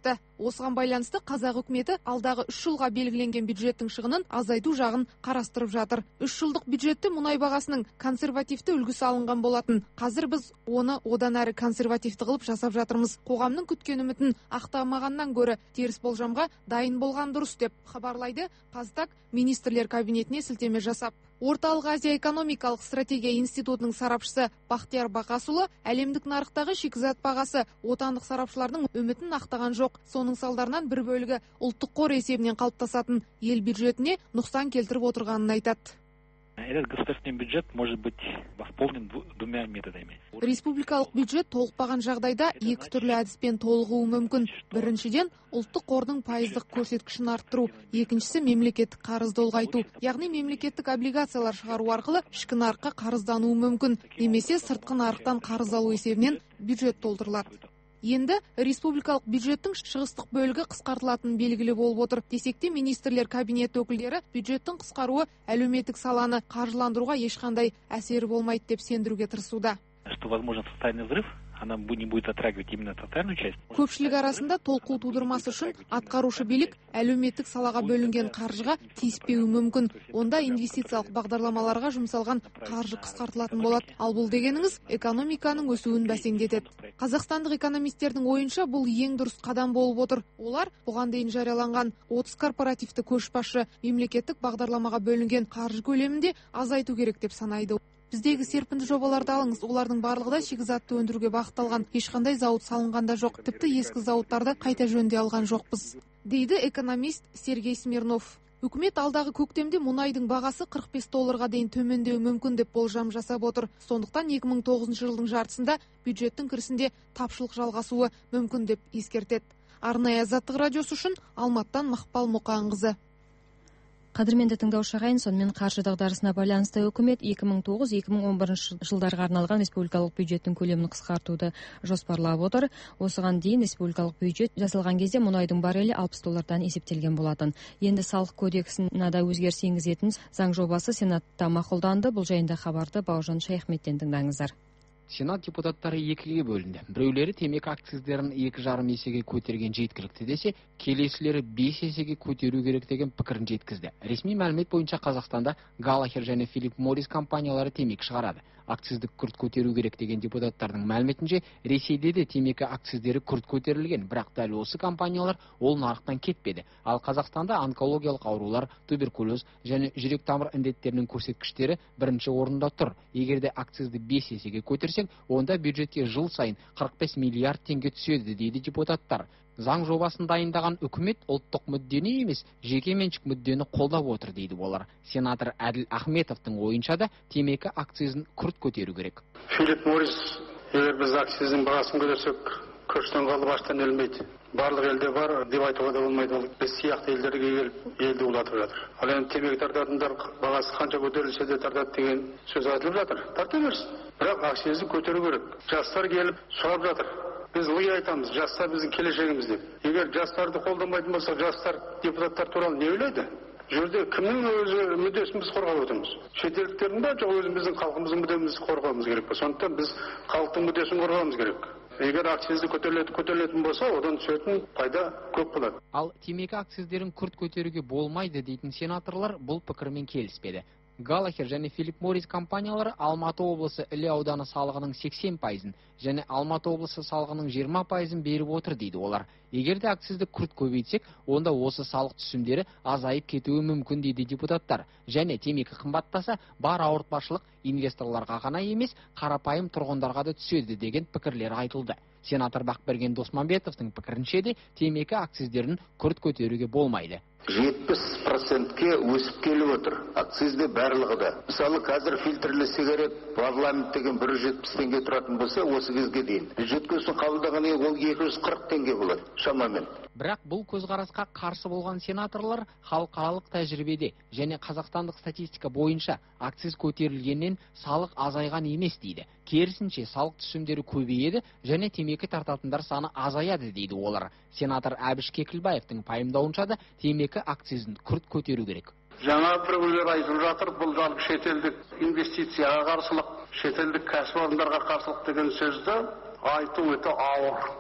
Осыған байланысты қазақ үкіметі алдағы үш жылға белгіленген бюджеттің шығынын азайту жағын қарастырып жатыр. Үш жылдық бюджетте мұнай бағасының консервативті үлгісі алынған болатын. Қазір біз оны одан әрі консервативті қылып жасап жатырмыз. Қоғамның күткен үмітін ақтамағаннан гөрі теріс болжамға дайын болған дұрыс деп хабарлайды Қазтаг министрлер кабинетіне сілтеме жасап. Орталық Азия экономикалық стратегия институтының сарапшысы Бақтияр Бақасұлы әлемдік нарықтағы шикізат бағасы отандық сарапшылардың үмітін ақтаған жоқ. Соның салдарынан бір бөлігі ұлттық қор есебінен қалыптасатын ел бюджетіне нұқсан келтіріп отырғанын айтады. Этот государственный бюджет может быть восполнен двумя методами. Республикалық бюджет толықпаған жағдайда екі түрлі әдіспен толығуы мүмкін. Біріншіден, ұлттық қордың пайыздық көрсеткішін арттыру, екіншісі мемлекеттік қарызды ұлғайту, яғни мемлекеттік облигациялар шығару арқылы ішкі нарыққа қарыздануы мүмкін, немесе сыртқы нарықтан қарыз алу есебінен бюджет толтырылады. Енді республикалық бюджеттің шығыстық бөлігі қысқартылатын белгілі болып отыр. Десекте министрлер кабинет өкілдері бюджеттің қысқаруы әлеуметтік саланы қаржыландыруға ешқандай әсері болмайды деп сендіруге тырысуда. Что возможен социальный взрыв, она не будет затрагивать именно социальную часть. Көпшілік арасында толқу тудырмасы үшін атқарушы билік әлеуметтік салаға бөлінген қаржыға тиіспеуі мүмкін. Онда инвестициялық бағдарламаларға жұмсалған қаржы қысқартылатын болады. Ал бұл дегеніңіз экономиканың өсуін бәсеңдетеді. Қазақстандық экономистердің ойынша бұл ең дұрыс қадам болып отыр. Олар бұған дейін жарияланған отыз корпоративті көшбасшы мемлекеттік бағдарламаға бөлінген қаржы көлемінде азайту керек деп санайды. Біздегі серпінді жобаларды алыңыз, олардың барлығы да шикізатты өндіруге бағытталған. Ешқандай зауыт салынғанда жоқ, тіпті ескі зауыттарды қайта жөнде алған жоқпыз, дейді экономист Сергей Смирнов. Үкімет алдағы көктемде мұнайдың бағасы қырық бес долларға дейін төмендеуі мүмкін деп болжам жасап отыр. Сондықтан екі мың тоғызыншы жылдың жартысында бюджеттің кірісінде тапшылық жалғасуы мүмкін деп ескертеді. Арнайы Азаттық радиосы үшін Алматтан Мақпал Мұқанқызы. Қадірменді тыңдаушы ағайын, сонымен қаржы дағдарысына байланысты үкімет екі мың тоғыз екі мың он бірінші жылдарға арналған республикалық бюджеттің көлемін қысқартуды жоспарлап отыр. Осыған дейін республикалық бюджет жасалған кезде мұнайдың баррелі алпыс доллардан есептелген болатын. Енді салық кодексіне да өзгеріс енгізетін заң жобасы Сенатта мақұлданды. Бұл жайында хабарды Бауыржан Шайхметтен тыңдаңыздар. Сенат депутаттары екіге бөлінді. Біреулері темекі акциздерін екі жарым есеге көтерген жеткілікті десе, келесілері бес есеге көтеру керек деген пікірін жеткізді. Ресми мәлімет бойынша Қазақстанда Галлахер және Филип Моррис компаниялары темекі шығарады. Акциздік күрт көтеру керек деген депутаттардың мәліметінше, Ресейде де темекі акциздері күрт көтерілген, бірақ дәл осы компаниялар ол нарықтан кетпеді. Ал Қазақстанда онкологиялық аурулар, туберкулез және жүрек тамыр індеттерінің көрсеткіштері бірінші орында тұр. Егерде акцизді бес есеге көтерсек, онда бюджетке жыл сайын қырық бес миллиард теңге түседі, дейді депутаттар. Заң жобасын дайындаған үкімет ұлттық мүддені емес, жеке меншік мүддені қолдап отыр, дейді олар. Сенатор Әділ Ахметовтың ойынша да темекі акцизін күрт көтеру керек. Филип Моррис, егер біз акциздің бағасын көтерсек, көштен қалып аштан өлмейді. Барлық елде бар деп айтуға да болмайды. Ол біз сияқты елдерге келіп елді улатып жатыр. Ал енді темекі тартатындар бағасы қанша көтерілсе де тартады деген сөз айтылып жатыр. Тарта берсін. Бірақ акцизді көтеру керек. Жастар келіп сұрап жатыр. Біз ой айтамыз, жастар біздің келешегіміз деп. Егер жастарды қолдамайтын болсақ, жастар депутаттар туралы не ойлайды? Жерде кімнің өзі мүддесін біз қорғап отырмыз? Шетелдіктердің ба, жоқ өзіміздің халқымыздың мүддесін қорғауымыз керек пе? Сондықтан біз халықтың мүддесін қорғауымыз керек. Егер акцизді көтерілетін болса, одан түсетін пайда көп болады. Ал темекі акциздерін күрт көтеруге болмайды дейтін сенаторлар бұл пікірмен келіспеді. Галлахер және Филип Моррис компаниялары Алматы облысы Іле ауданы салығының сексен пайызын және Алматы облысы салығының жиырма пайызын беріп отыр, дейді олар. Егерде акцизді күрт көбейтсек, онда осы салық түсімдері азайып кетуі мүмкін, дейді депутаттар. Және темекі қымбаттаса, бар ауыртпашылық инвесторларға ғана емес, қарапайым тұрғындарға да түседі деген пікірлер айтылды. Сенатор Бақберген Досманбетовтың пікірінше де темекі акциздерін күрт көтеруге болмайды. жетпіс процентке өсіп келіп отыр. Акцизде барлығы да. Мысалы, қазір фильтрлі сигарет парламент деген бір жүз жетпіс теңге тұратын болса, осы кезге дейін бюджетке қабылдаған ол екі жүз қырық теңге болады шамамен. Бірақ бұл көзқарасқа қарсы болған сенаторлар халықаралық тәжірибеде және қазақстандық статистика бойынша акциз көтерілгеннен салық азайған емес, дейді. Керісінше салық түсімдері көбейеді және темекі тартатындар саны азаяды, дейді олар. Сенатор Әбіш Кекілбаевтың пайымдауынша да темекі акцизін күрт көтеру керек. Жаңа біреулер айтылып жатыр, бұл жалпы шетелдік инвестицияға қарсылық, шетелдік кәсіпорындарға қарсылық деген сөзді айту өте ауыр.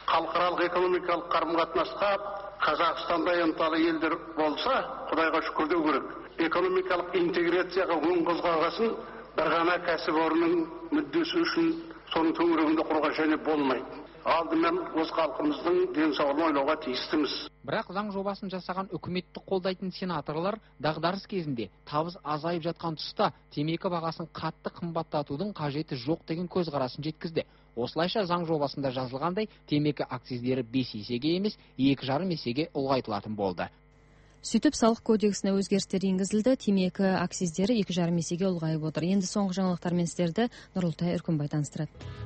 халықаралық экономикалық қарым-қатынасқа Қазақстанда ынталы елдер болса, Құдайға шүкір деу керек. Экономикалық интеграцияға оң қозғалғасын бір ғана кәсіпорынның мүддесі үшін соның төңірегінде құруға және болмайды. Алдымен осы халқымыздың денсаулығын ойлауға тиістіміз. Бірақ заң жобасын жасаған үкіметті қолдайтын сенаторлар дағдарыс кезінде табыс азайып жатқан тұста темекі бағасын қатты қымбаттатудың қажеті жоқ деген көзқарасын жеткізді. Осылайша заң жобасында жазылғандай темекі акциздері бес есеге емес, екі жарым есеге ұлғайтылатын болды. Сөйтіп салық кодексіне өзгерістер енгізілді, темекі акциздері екі жарым есеге ұлғайып отыр. Енді соңғы жаңалықтармен сіздерді Нұрылтай Үркімбай таныстырады.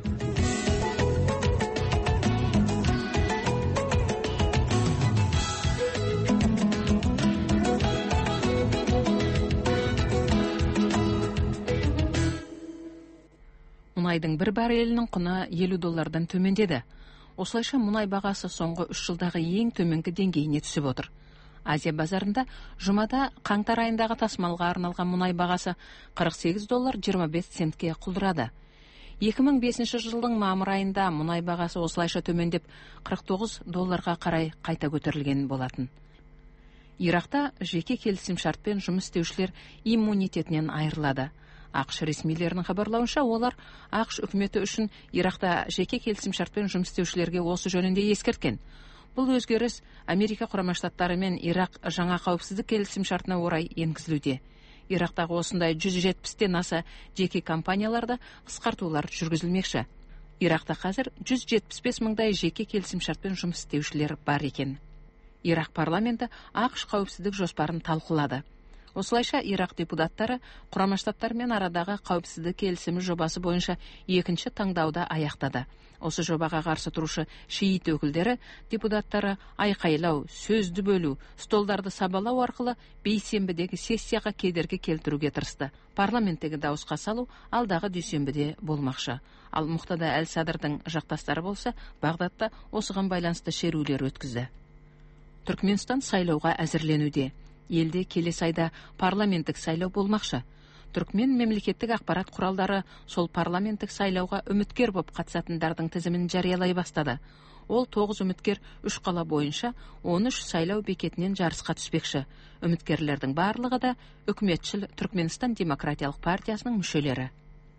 Мұнайдың бір баррелінің құны елу доллардан төмендеді. Осылайша мұнай бағасы соңғы үш жылдағы ең төменгі деңгейіне түсіп отыр. Азия базарында жұмада қаңтар айындағы тасымалға арналған мұнай бағасы қырық сегіз доллар жиырма бес центке құлдырады. екі мың бесінші жылдың мамыр айында мұнай бағасы осылайша төмендеп қырық тоғыз долларға қарай қайта көтерілген болатын. Иракта жеке келісімшартпен жұмыс істеушілер иммунитетінен айырылады. ақш ресмилерінің хабарлауынша, олар ақш үкіметі үшін Иракта жеке келісімшартпен жұмыс істеушілерге осы жөнінде ескерткен. Бұл өзгеріс Америка құрама штаттары мен Ирак жаңа қауіпсіздік келісімшартына орай енгізілуде. Ирактағы осындай жүз жетпістен аса жеке компанияларда қысқартулар жүргізілмекші. Иракта қазір жүз жетпіс бес мыңдай жеке келісімшартпен жұмыс істеушілер бар екен. Ирак парламенті ақш қауіпсіздік жоспарын талқылады. Осылайша Ирак депутаттары құрама штаттармен арадағы қауіпсіздік келісімі жобасы бойынша екінші таңдауды аяқтады. Осы жобаға қарсы тұрушы шиит өкілдері депутаттары айқайлау, сөзді бөлу, столдарды сабалау арқылы бейсенбідегі сессияға кедергі келтіруге тырысты. Парламенттегі дауысқа салу алдағы дүйсенбіде болмақшы. Ал Мұқтада Әл-Садрдың жақтастары болса, Бағдадта осыған байланысты шерулер өткізді. Түркменстан сайлауға әзірленуде. Елде келесі айда парламенттік сайлау болмақшы. Түркмен мемлекеттік ақпарат құралдары сол парламенттік сайлауға үміткер боп қатысатындардың тізімін жариялай бастады. Ол тоғыз үміткер үш қала бойынша он үш сайлау бекетінен жарысқа түспекші. Үміткерлердің барлығы да үкіметшіл Түркменстан демократиялық партиясының мүшелері.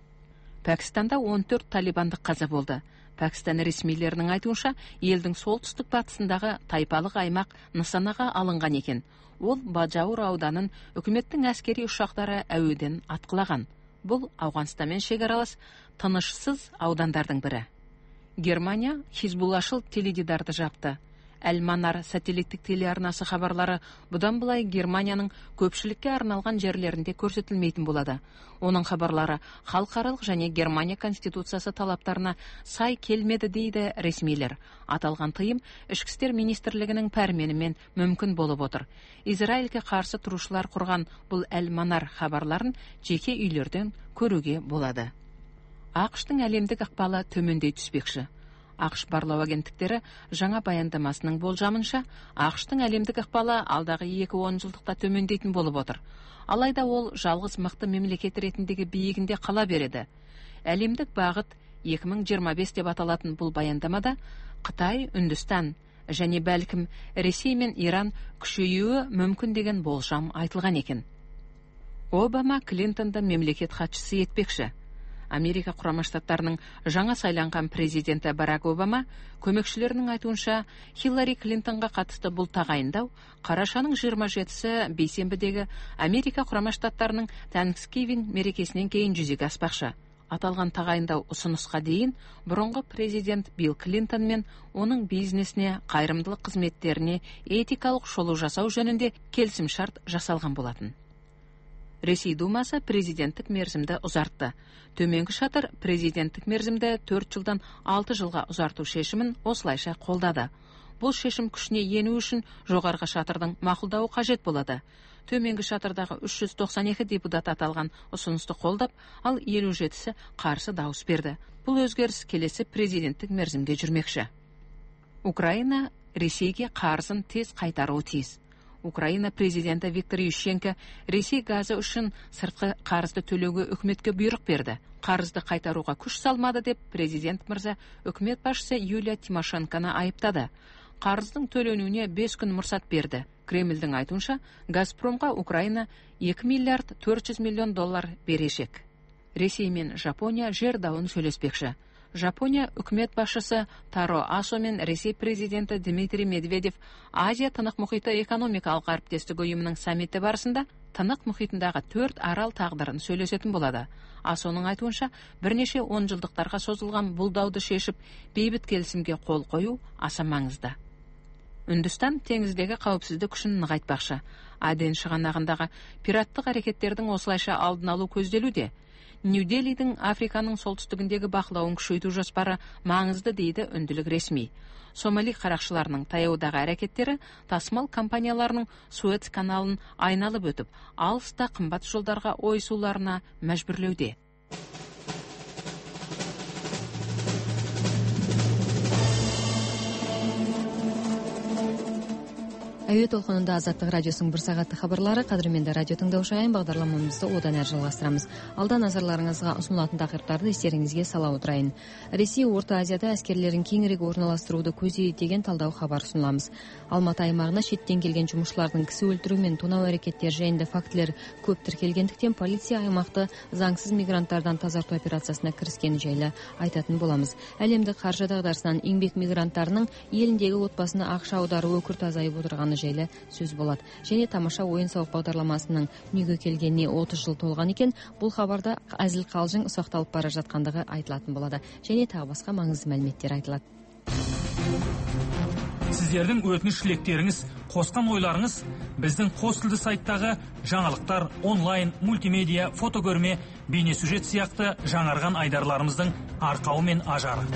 Пәкістанда он төрт талибандық қаза болды. Пәкістан ресмилерінің айтуынша, елдің солтүстік батысындағы тайпалық аймақ нысанаға алынған екен. Ол Баджаур ауданын үкіметтің әскери ұшақтары әуеден атқылаған. Бұл Ауғанстанмен шекаралас тынышсыз аудандардың бірі. Германия Хизбуллашыл теледидарды жапты. Әл-Манар сателлиттік телеарнасы хабарлары бұдан былай Германияның көпшілікке арналған жерлерінде көрсетілмейтін болады. Оның хабарлары халықаралық және Германия конституциясы талаптарына сай келмеді дейді ресмилер. Аталған тыйым ішкі істер министрлігінің пәрменімен мүмкін болып отыр. Израильге қарсы тұрушылар құрған бұл Әл-Манар хабарларын жеке үйлерден көруге болады. ақш-тың әлемдік ықпалы төмендей түспекші. ақш барлау агенттіктері жаңа баяндамасының болжамынша, ақш-тың әлемдік ықпалы алдағы екі он жылдықта төмендейтін болып отыр. Алайда ол жалғыз мықты мемлекет ретіндегі биігінде қала береді. Әлемдік бағыт екі мың жиырма бес деп аталатын бұл баяндамада Қытай, Үндістан және бәлкім Ресей мен Иран күшеюі мүмкін деген болжам айтылған екен. Обама Клинтонды мемлекет хатшысы етпекші. Америка құрама штаттарының жаңа сайланған президенті Барак Обама көмекшілерінің айтуынша, Хиллари Клинтонға қатысты бұл тағайындау қарашаның жиырма жетісі бейсенбідегі Америка құрама штаттарының Тhanksgiving мерекесінен кейін жүзеге аспақшы. Аталған тағайындау ұсынысқа дейін бұрынғы президент Билл Клинтон мен оның бизнесіне, қайырымдылық қызметтеріне этикалық шолу жасау жөнінде келісімшарт жасалған болатын. Ресей Думасы президенттік мерзімді ұзартты. Төменгі шатыр президенттік мерзімді төрт жылдан алты жылға ұзарту шешімін осылайша қолдады. Бұл шешім күшіне ену үшін жоғарғы шатырдың мақұлдауы қажет болады. Төменгі шатырдағы үш жүз тоқсан екі депутат аталған ұсынысты қолдап, ал елу жетісі қарсы дауыс берді. Бұл өзгеріс келесі президенттік мерзімге жүрмекші. Украина Ресейге қарызын тез қайтаруы тиіс. Украина президенті Виктор Ющенко Ресей газы үшін сыртқы қарызды төлеуге үкіметке бұйрық берді. Қарызды қайтаруға күш салмады деп президент мырза үкімет басшысы Юлия Тимошенконы айыптады. Қарыздың төленуіне бес күн мұрсат берді. Кремльдің айтуынша, Газпромға Украина екі миллиард төрт жүз миллион доллар берешек. Ресей мен Жапония жер дауын сөйлеспекші. Жапония үкімет басшысы Таро Асо мен Ресей президенті Дмитрий Медведев Азия тынық мұхиты экономикалық әріптестігі ұйымының саммиті барысында тынық мұхитындағы төрт арал тағдырын сөйлесетін болады. Асоның айтуынша, бірнеше он жылдықтарға созылған бұл дауды шешіп, бейбіт келісімге қол қою аса маңызды. Үндістан теңіздегі қауіпсіздік күшін нығайтпақшы. Аден шығанағындағы пираттық әрекеттердің осылайша алдын алу көзделуде. Нью-Делидің Африканың солтүстігіндегі бақылауын күшейту жоспары маңызды дейді үнділік ресми. Сомали қарақшыларының таяудағы әрекеттері тасымал компанияларының Суэц каналын айналып өтіп, алыста қымбат жолдарға ойысуларына мәжбүрлеуде. Әуе толқынында Азаттық радиосының бір сағатты хабарлары. Қадірменді радио тыңдаушы ағайын, бағдарламамызды одан әрі жалғастырамыз. Алда назарларыңызға ұсынылатын тақырыптарды естеріңізге сала отырайын. Ресей Орта Азияда әскерлерін кеңірек орналастыруды көздейді деген талдау хабар ұсынамыз. Алматы аймағына шеттен келген жұмысшылардың кісі өлтіру мен тонау әрекеттері жайында фактілер көп тіркелгендіктен полиция аймақты заңсыз мигранттардан тазарту операциясына кіріскені жайлы айтатын боламыз. Әлемдік қаржы дағдарысынан еңбек мигранттарының еліндегі отбасына ақша аударуы күрт азайып отырғаны жайлы сөз болады. Және тамаша ойын-сауық бағдарламасының дүниеге келгеніне отыз жыл толған екен. Бұл хабарда әзіл қалжың ұсақталып бара жатқандығы айтылатын болады. Және тағы басқа маңызды мәліметтер айтылады. Сіздердің өтініш тілектеріңіз, қосқан ойларыңыз біздің қос тілді сайттағы жаңалықтар, онлайн, мультимедиа, фотокөрме, бейнесюжет сияқты жаңарған айдарларымыздың арқауы мен ажары.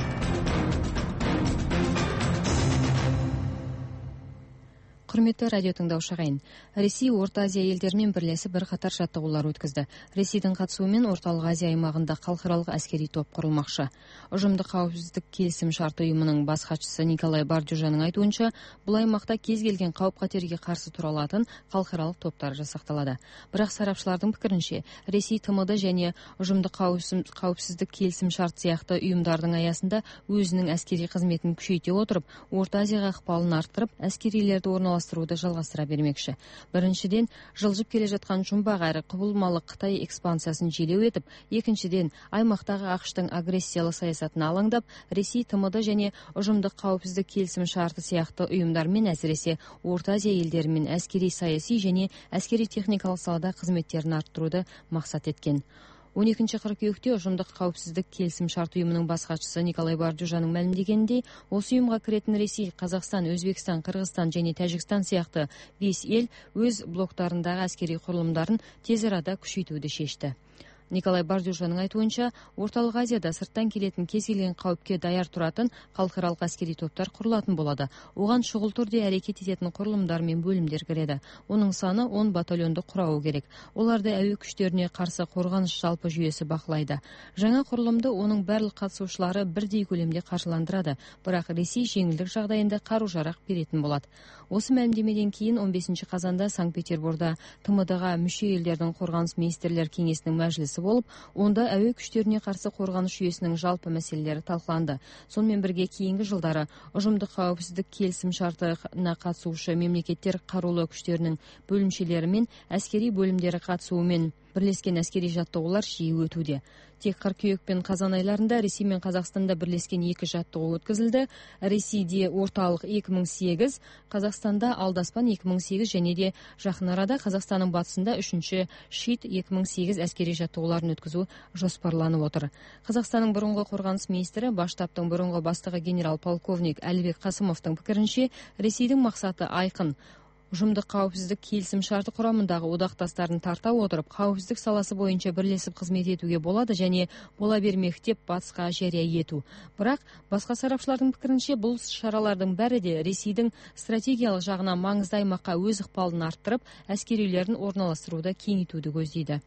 Құрметті радио тыңдаушы ағайын, Ресей Орта Азия елдерімен бірлесіп бір қатар жаттығулар өткізді. Ресейдің қатысуымен Орталық Азия аймағында халықаралық әскери топ құрылмақшы. Ұжымдық қауіпсіздік келісім шарты ұйымының бас хатшысы Николай Бардюжаның айтуынша, бұл аймақта кез келген қауіп-қатерге қарсы тұра алатын халықаралық топтар жасақталады. Бірақ сарапшылардың пікірінше, Ресей Тэ Эм Дэ және ұжымдық қауіпсіздік келісім шарт сияқты ұйымдардың аясында өзінің әскери қызметін күшейте отырып, Орта Азияға ықпалын арттырып, әскерилерді орналастыруды жалғастыра бермекші. Біріншіден, жылжып келе жатқан жұмбақ әрі құбылмалы Қытай экспансиясын желеу етіп, екіншіден, аймақтағы ақш-тың агрессиялы саясатына алаңдап, Ресей Тэ Эм Дэ және ұжымдық қауіпсіздік келісім шарты сияқты ұйымдармен, әсіресе Орта Азия елдерімен әскери саяси және әскери техникалық салада қызметтерін арттыруды мақсат еткен. он екінші қыркүйекте ұжымдық қауіпсіздік келісім шарт ұйымының бас хатшысы Николай Бардюжаның мәлімдегеніндей, осы ұйымға кіретін Ресей, Қазақстан, Өзбекстан, Қырғызстан және Тәжікстан сияқты бес ел өз блоктарындағы әскери құрылымдарын тез арада күшейтуді шешті. Николай Бардюжаның айтуынша, Орталық Азияда сырттан келетін кез келген қауіпке даяр тұратын халықаралық әскери топтар құрылатын болады. Оған шұғыл түрде әрекет ететін құрылымдар мен бөлімдер кіреді. Оның саны он батальонды құрауы керек. Оларды әуе күштеріне қарсы қорғаныс жалпы жүйесі бақылайды. Жаңа құрылымды оның барлық қатысушылары бірдей көлемде қаржыландырады, бірақ Ресей жеңілдік жағдайында қару-жарақ беретін болады. Осы мәлімдемеден кейін он бесінші қазанда Санкт-Петерборда Тэ Эм Дэ-ға мүше елдердің қорғаныс министрлер кеңесінің мәжілісі болып, онда әуе күштеріне қарсы қорғаныс жүйесінің жалпы мәселелері талқыланды. Сонымен бірге кейінгі жылдары ұжымдық қауіпсіздік келісім шартына қатысушы мемлекеттер қарулы күштерінің бөлімшелері мен әскери бөлімдері қатысуымен бірлескен әскери жаттығулар жиі өтуде. Тек қыркүйек пен қазан айларында Ресей мен Қазақстанда бірлескен екі жаттығу өткізілді. Ресейде орталық екі мың сегіз, Қазақстанда алдаспан екі мың сегіз және де жақын арада Қазақстанның батысында үшінші шит екі мың сегіз әскери жаттығуларын өткізу жоспарланып отыр. Қазақстанның бұрынғы қорғаныс министрі, бас штабтың бұрынғы бастығы генерал-полковник Әлібек Қасымовтың пікірінше, Ресейдің мақсаты айқын. Ұжымдық қауіпсіздік келісім шарты құрамындағы одақтастарын тарта отырып, қауіпсіздік саласы бойынша бірлесіп қызмет етуге болады және бола бермек деп батысқа жария ету. Бірақ басқа сарапшылардың пікірінше, бұл шаралардың бәрі де Ресейдің стратегиялық жағынан маңызды аймаққа өз ықпалын арттырып, әскерилерін орналастыруды кеңейтуді көздейді.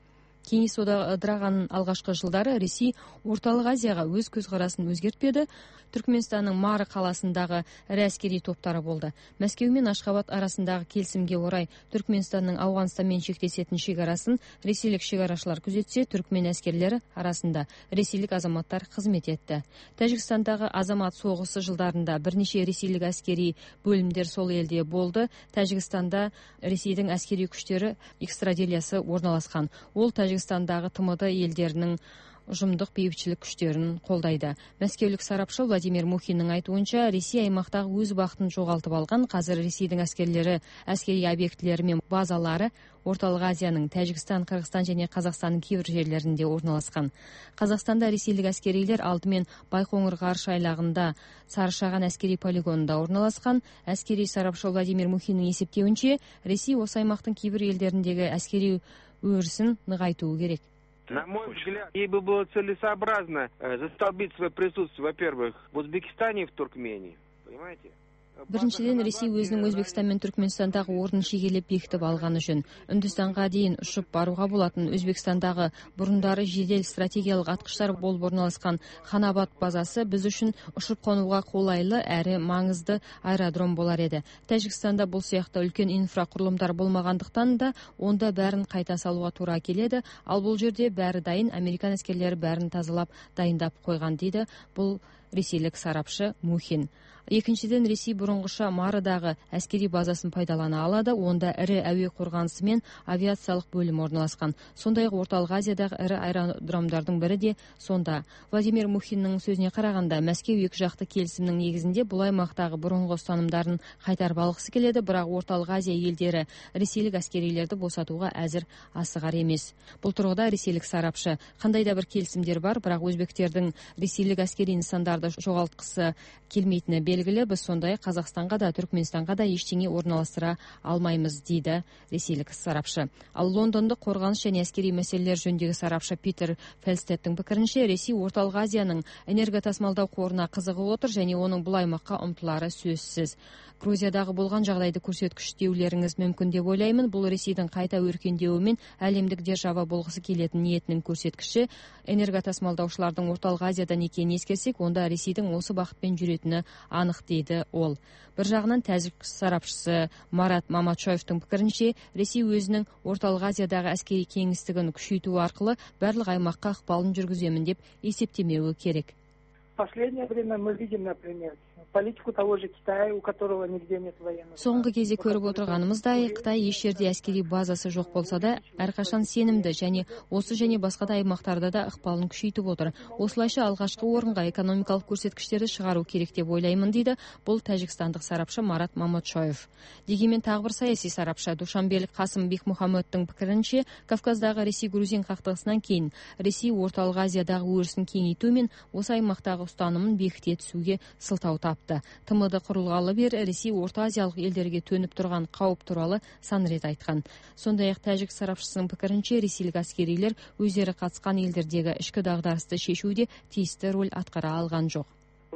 кеңес одағы ыдырағанын алғашқы жылдары Ресей Орталық Азияға өз көзқарасын өзгертпеді. Түркменстанның Мары қаласындағы ірі әскери топтары болды. Мәскеу мен Ашхабад арасындағы келісімге орай Түркменстанның Ауғанстанмен шектесетін шекарасын ресейлік шекарашылар күзетсе, түркмен әскерлері арасында ресейлік азаматтар қызмет етті. Тәжікстандағы азамат соғысы жылдарында бірнеше ресейлік әскери бөлімдер сол елде болды. Тәжікстанда Ресейдің әскери күштері экстрадициясы орналасқан. Ол Тәжікстандағы тмд елдерінің ұжымдық бейбітшілік күштерін қолдайды. Мәскеулік сарапшы Владимир Мухиннің айтуынша, Ресей аймақтағы өз бақытын жоғалтып алған. Қазір Ресейдің әскерлері әскери объектілері мен базалары Орталық Азияның Тәжікстан, Қырғызстан және Қазақстанның кейбір жерлерінде орналасқан. Қазақстанда ресейлік әскерилер алдымен Байқоңыр ғарыш айлағында Сарышаған әскери полигонында орналасқан. Әскери сарапшы Владимир Мухиннің есептеуінше, Ресей осы аймақтың кейбір елдеріндегі әскери өрісін нығайтуы керек. На мой взгляд, ей бы было целесообразно застолбить свое присутствие, во-первых, в Узбекистане и в Туркмении. Понимаете? Біріншіден, Ресей өзінің Өзбекстан мен Түркменстандағы орнын шегелеп бекітіп алғаны үшін. Үндістанға дейін ұшып баруға болатын Өзбекстандағы бұрындары жедел стратегиялық атқыштар болып орналасқан Ханабад базасы біз үшін ұшып қонуға қолайлы әрі маңызды аэродром болар еді. Тәжікстанда бұл сияқты үлкен инфрақұрылымдар болмағандықтан да онда бәрін қайта салуға тура келеді. Ал бұл жерде бәрі дайын, американ әскерлері бәрін тазалап дайындап қойған дейді бұл ресейлік сарапшы Мухин. Екіншіден, Ресей бұрынғыша Марыдағы әскери базасын пайдалана алады. Онда ірі әуе қорғанысы мен авиациялық бөлім орналасқан. Сондай-ақ Орталық Азиядағы ірі аэродромдардың бірі де сонда. Владимир Мухиннің сөзіне қарағанда, Мәскеу екі жақты келісімнің негізінде бұл аймақтағы бұрынғы ұстанымдарын қайтарып алғысы келеді, бірақ Орталық Азия елдері ресейлік әскерилерді босатуға әзір асығар емес. Бұл тұрғыда ресейлік сарапшы, қандай да бір келісімдер бар, бірақ өзбектердің ресейлік әскери нысандарды жоғалтқысы келмейтіні белгілі. Біз сондай Қазақстанға да Түркменстанға да ештеңе орналастыра алмаймыз, дейді ресейлік сарапшы. Ал Лондондық қорғаныс және әскери мәселелер жөніндегі сарапшы Питер Фелстеттің пікірінше, Ресей Орталық Азияның энерготасымалдау қорына қызығып отыр және оның бұл аймаққа ұмтылары сөзсіз. Грузиядағы болған жағдайды көрсеткіштеулеріңіз мүмкін деп ойлаймын. Бұл Ресейдің қайта өркендеуі мен әлемдік держава болғысы келетін ниетінің көрсеткіші. Энерготасымалдаушылардың Орталық Азиядан екенін ескерсек, онда Ресейдің осы бағытпен жүретіні анық, дейді ол. Бір жағынан тәжік сарапшысы Марат Маматшоевтың пікірінше, Ресей өзінің Орталық Азиядағы әскери кеңістігін күшейту арқылы барлық аймаққа ықпалын жүргіземін деп есептемеуі керек. Последнее время мы видим, например, политику того же Китая, у которого нигде нет военных. Соңғы кезде көріп отырғанымыздай, Қытай еш жерде әскери базасы жоқ болса да, әрқашан сенімді және осы және басқа да аймақтарда да ықпалын күшейтіп отыр. Осылайша алғашқы орынға экономикалық көрсеткіштерді шығару керек деп ойлаймын, дейді бұл тәжікстандық сарапшы Марат Маматшоев. Дегенмен тағы бір саяси сарапшы Душанбелік Қасым Бекмұхаммедтің пікірінше, Кавказдағы Ресей-Грузин қақтығысынан кейін Ресей Орталық Азиядағы өрісін кеңейту мен осы аймақтағы ұстанымын бекіте түсуге сылтау тапты. тмд құрылғалы бері Ресей Орта Азиялық елдерге төніп тұрған қауіп туралы сан рет айтқан. Сондай-ақ тәжік сарапшысының пікірінше, ресейлік әскерилер өздері қатысқан елдердегі ішкі дағдарысты шешуде тиісті рөл атқара алған жоқ.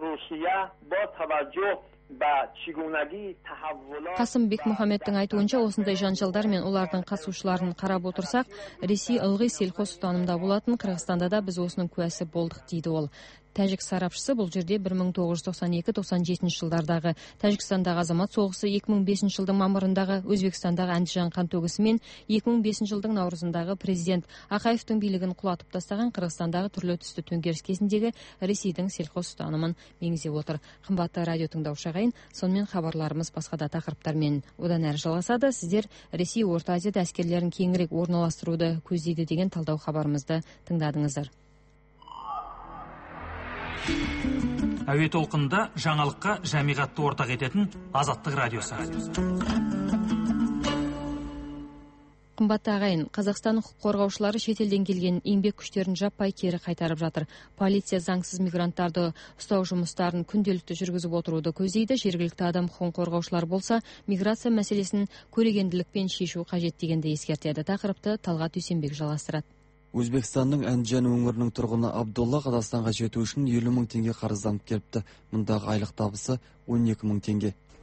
Қасым Бекмұхаммедтің айтуынша, осындай жанжалдар мен олардың қатысушыларын қарап отырсақ, Ресей ылғи селқос ұстанымда болатын. Қырғызстанда да біз осының куәсі болдық, дейді ол. Тәжік сарапшысы бұл жерде бір мың тоғыз жүз тоқсан екі тоқсан жетінші жылдардағы Тәжікстандағы азамат соғысы, екі мың бесінші жылдың мамырындағы Өзбекстандағы Әндіжан қантөгісі мен екі мың бесінші жылдың наурызындағы президент Ақаевтың билігін құлатып тастаған Қырғызстандағы түрлі түсті төңкеріс кезіндегі Ресейдің селқос ұстанымын меңзеп отыр. Қымбатты радио тыңдаушы ағайын, сонымен хабарларымыз басқа да тақырыптармен одан әрі жалғасады. Сіздер Ресей Орта Азияда әскерлерін кеңірек орналастыруды көздейді деген талдау хабарымызды тыңдадыңыздар. Әуе толқынында жаңалыққа жамиғатты ортақ ететін Азаттық радиосы. Қымбатты ағайын, Қазақстан құқық қорғаушылары шетелден келген еңбек күштерін жаппай кері қайтарып жатыр. Полиция заңсыз мигранттарды ұстау жұмыстарын күнделікті жүргізіп отыруды көздейді. Жергілікті адам құқық қорғаушылар болса, миграция мәселесін көрегенділікпен шешу қажет дегенді ескертеді. Тақырыпты Талғат Дүйсенбек жалғастырады. Өзбекстанның Әндіжан өңірінің тұрғыны Абдулла Қазақстанға жету үшін елу мың теңге қарызданып келіпті. Мұндағы айлық табысы он екі мың теңге.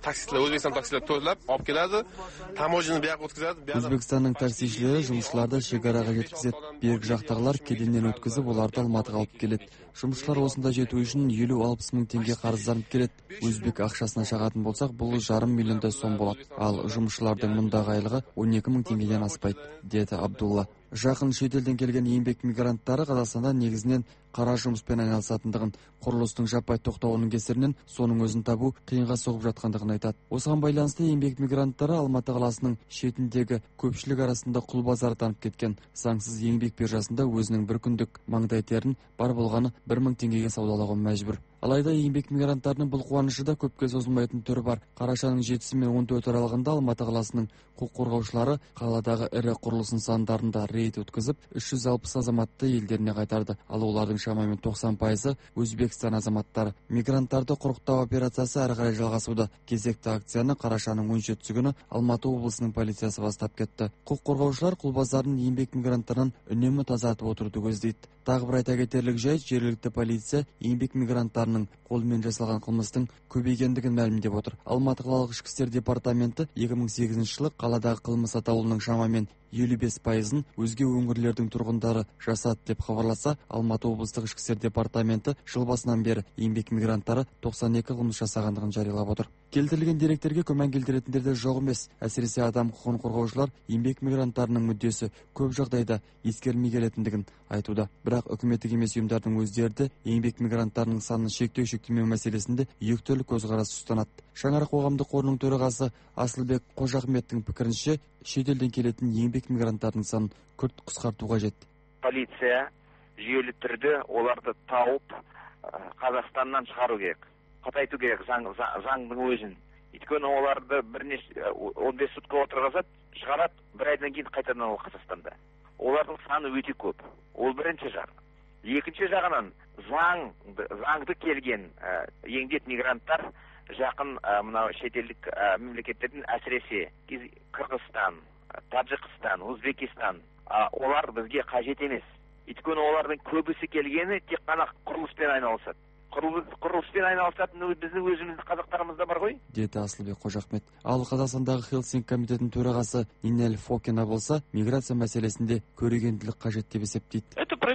taksichilar, O'zbekiston taksichilar to'plab olib keladi, tamojini bu yoqqa o'tkazadi. O'zbekistonning taksicilari жұмысшыларды шекараға жеткізеді. Бергі жақтағылар кеденнен өткізіп, оларды Алматыға алып келеді. Жұмысшылар осында жету үшін елу алпыс мың теңге қарызданып келеді. Өзбек ақшасына шағатын болсақ, бұл жарым миллиондай сом болады. Ал жұмысшылардың мұндағы айлығы он екі мың теңгеден аспайды, деді Абдулла. Жақын шетелден келген еңбек мигранттары Қазақстанда негізінен қара жұмыспен айналысатындығын, құрылыстың жаппай тоқтауының кесірінен соның өзін табу қиынға соғып жатқандығын айтады. Осыған байланысты еңбек мигранттары Алматы қаласының шетіндегі көпшілік арасында құл базары танып кеткен заңсыз еңбек биржасында өзінің бір күндік маңдай терін бар болғаны бір мың теңгеге саудалауға мәжбүр. Алайда еңбек мигранттарының бұл қуанышы да көпке созылмайтын түрі бар. Қарашаның жетісі мен он төрті аралығында Алматы қаласының құқық қорғаушылары қаладағы ірі құрылыс нысандарында рейд өткізіп, үш жүз алпыс азаматты елдеріне қайтарды. Ал олардың шамамен тоқсан пайызы Өзбекстан азаматтары. Мигранттарды құрықтау операциясы әрі қарай жалғасуда. Кезекті акцияны қарашаның он жетісі күні Алматы облысының полициясы бастап кетті. Құқық қорғаушылар құл базарын еңбек мигранттарынан үнемі тазартып отыруды көздейді. Тағы бір айта кетерлік жайт, жергілікті полиция еңбек мигранттарының қолмен жасалған қылмыстың көбейгендігін мәлімдеп отыр. Алматы қалалық ішкі істер департаменті екі мың сегізінші жылы қаладағы қылмыс атаулының шамамен елу бес пайызын өзге өңірлердің тұрғындары жасады деп хабарласа, Алматы облыстық ішкі істер департаменті жыл басынан бері еңбек мигранттары тоқсан екі қылмыс жасағандығын жариялап отыр. Келтірілген деректерге күмән келтіретіндер де жоқ емес. Әсіресе адам құқығын қорғаушылар еңбек мигранттарының мүддесі көп жағдайда ескерілмей келетіндігін айтуда. Бірақ үкіметтік емес ұйымдардың өздері де еңбек мигранттарының санын шектеу шектемеу мәселесінде екі түрлі көзқарас ұстанады. Шаңырақ қоғамдық қорының төрағасы Асылбек Қожахметтің пікірінше, шетелден келетін еңбек мигранттарының санын күрт қысқарту қажет. Полиция жүйелі түрде оларды тауып Қазақстаннан шығару керек. Қатайту керек заңның өзін. Өйткені оларды бірнеше он бес сутка отырғызады, шығарады, бір айдан кейін қайтадан ол Қазақстанда. Олардың саны өте көп. Ол бірінші жақ. Екінші жағынан заң заңды келген еңбек мигранттар жақын мынау шетелдік мемлекеттердің, әсіресе Қырғызстан, Таджикстан, Өзбекстан, олар бізге қажет емес. Өйткені олардың көбісі келгені тек қана құрылыспен айналысады. Құрылыспен айналысатын біздің өзіміздің қазақтарымызда бар ғой, деді Асылбек Қожахмет. Ал Қазақстандағы Хелсинки комитетінің төрағасы Нинель Фокина болса, миграция мәселесінде көрегенділік қажет деп есептейді.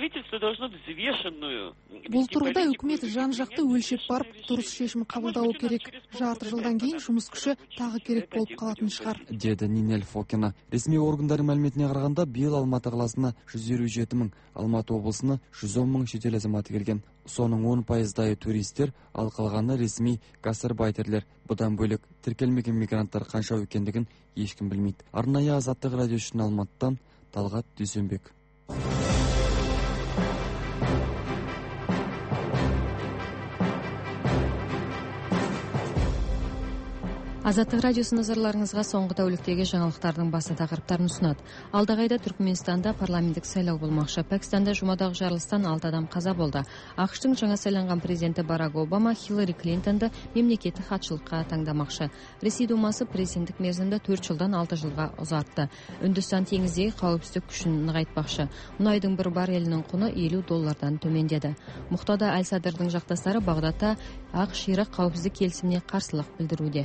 Бұл тұрғыда үкімет жан-жақты өлшеп барып, дұрыс шешім қабылдауы керек. Жарты жылдан кейін жұмыс күші тағы керек болып қалатын шығар, деді Нинель Фокина. Ресми органдардың мәліметіне қарағанда, биыл Алматы қаласына жүз елу жеті мың, Алматы облысына жүз он мың шетел азаматы келген. Соның он пайыздайы туристер, ал қалғаны ресми гастарбайтерлер. Бұдан бөлек тіркелмеген мигранттар қанша екендігін ешкім білмейді. Арнайы Азаттық радио үшін Алматыдан Талғат Дүйсенбек. Азаттық радиосы назарларыңызға соңғы тәуліктегі жаңалықтардың басы тақырыптарын ұсынады. Алдағы айда Түркменстанда парламенттік сайлау болмақшы. Пәкістанда жұмадағы жарылыстан алты адам қаза болды. ақш-тың жаңа сайланған президенті Барак Обама Хиллари Клинтонды мемлекеттік хатшылыққа таңдамақшы. Ресей думасы президенттік мерзімді төрт жылдан алты жылға ұзартты. Үндістан теңіздегі қауіпсіздік күшін нығайтпақшы. Мұнайдың бір баррелінің құны елу доллардан төмендеді. Мұқтада Әл-Садырдың жақтастары Бағдатта ақш-Ирак қауіпсіздік келісіміне қарсылық білдіруде.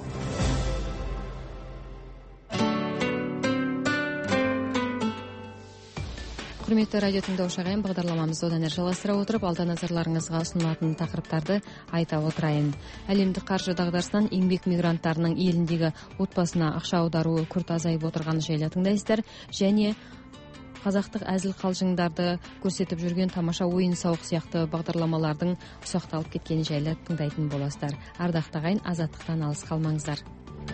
Құрметті радио тыңдаушы ағайын, бағдарламамызды одан әрі жалғастыра отырып, алда назарларыңызға ұсынылатын тақырыптарды айта отырайын. Әлемдік қаржы дағдарысынан еңбек мигранттарының еліндегі отбасына ақша аударуы күрт азайып отырғаны жайлы тыңдайсыздар, және қазақтық әзіл қалжыңдарды көрсетіп жүрген тамаша ойын сауық сияқты бағдарламалардың ұсақталып кеткені жайлы тыңдайтын боласыздар. Ардақты ағайын, азаттықтан алыс қалмаңыздар.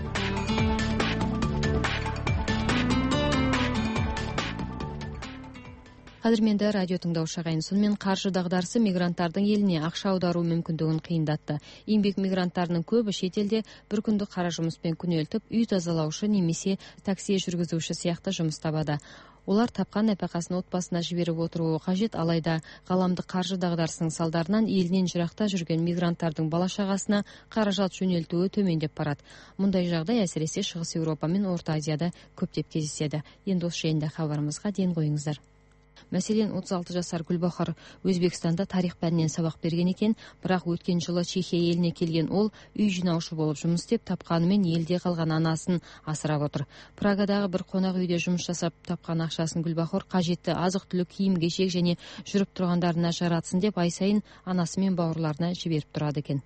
Қадірменді радио тыңдаушы ағайын, сонымен қаржы дағдарысы мигранттардың еліне ақша аудару мүмкіндігін қиындатты. Еңбек мигранттарының көбі шетелде бір күндік қара жұмыспен күнелтіп, үй тазалаушы немесе такси жүргізуші сияқты жұмыс табады. Олар тапқан нәпақасын отбасына жіберіп отыруы қажет, алайда ғаламдық қаржы дағдарысының салдарынан елінен жырақта жүрген мигранттардың бала-шағасына қаражат жөнелтуі төмендеп барады. Мұндай жағдай әсіресе Шығыс Еуропа мен Орта Азияда көптеп кездеседі. Енді осы жайында хабарымызға ден қойыңыздар. Мәселен, отуз алты жасар Гүлбахар Өзбекстанда тарих пәнінен сабақ берген екен, бірақ өткен жылы Чехия еліне келген ол үй жинаушы болып жұмыс істеп, тапқанымен елде қалған анасын асырап отыр. Прагадағы бір қонақ үйде жұмыс жасап тапқан ақшасын Гүлбахар қажетті азық-түлік, киім-кешек және жүріп тұрғандарына жаратсын деп ай сайын анасы мен бауырларына жіберіп тұрады екен.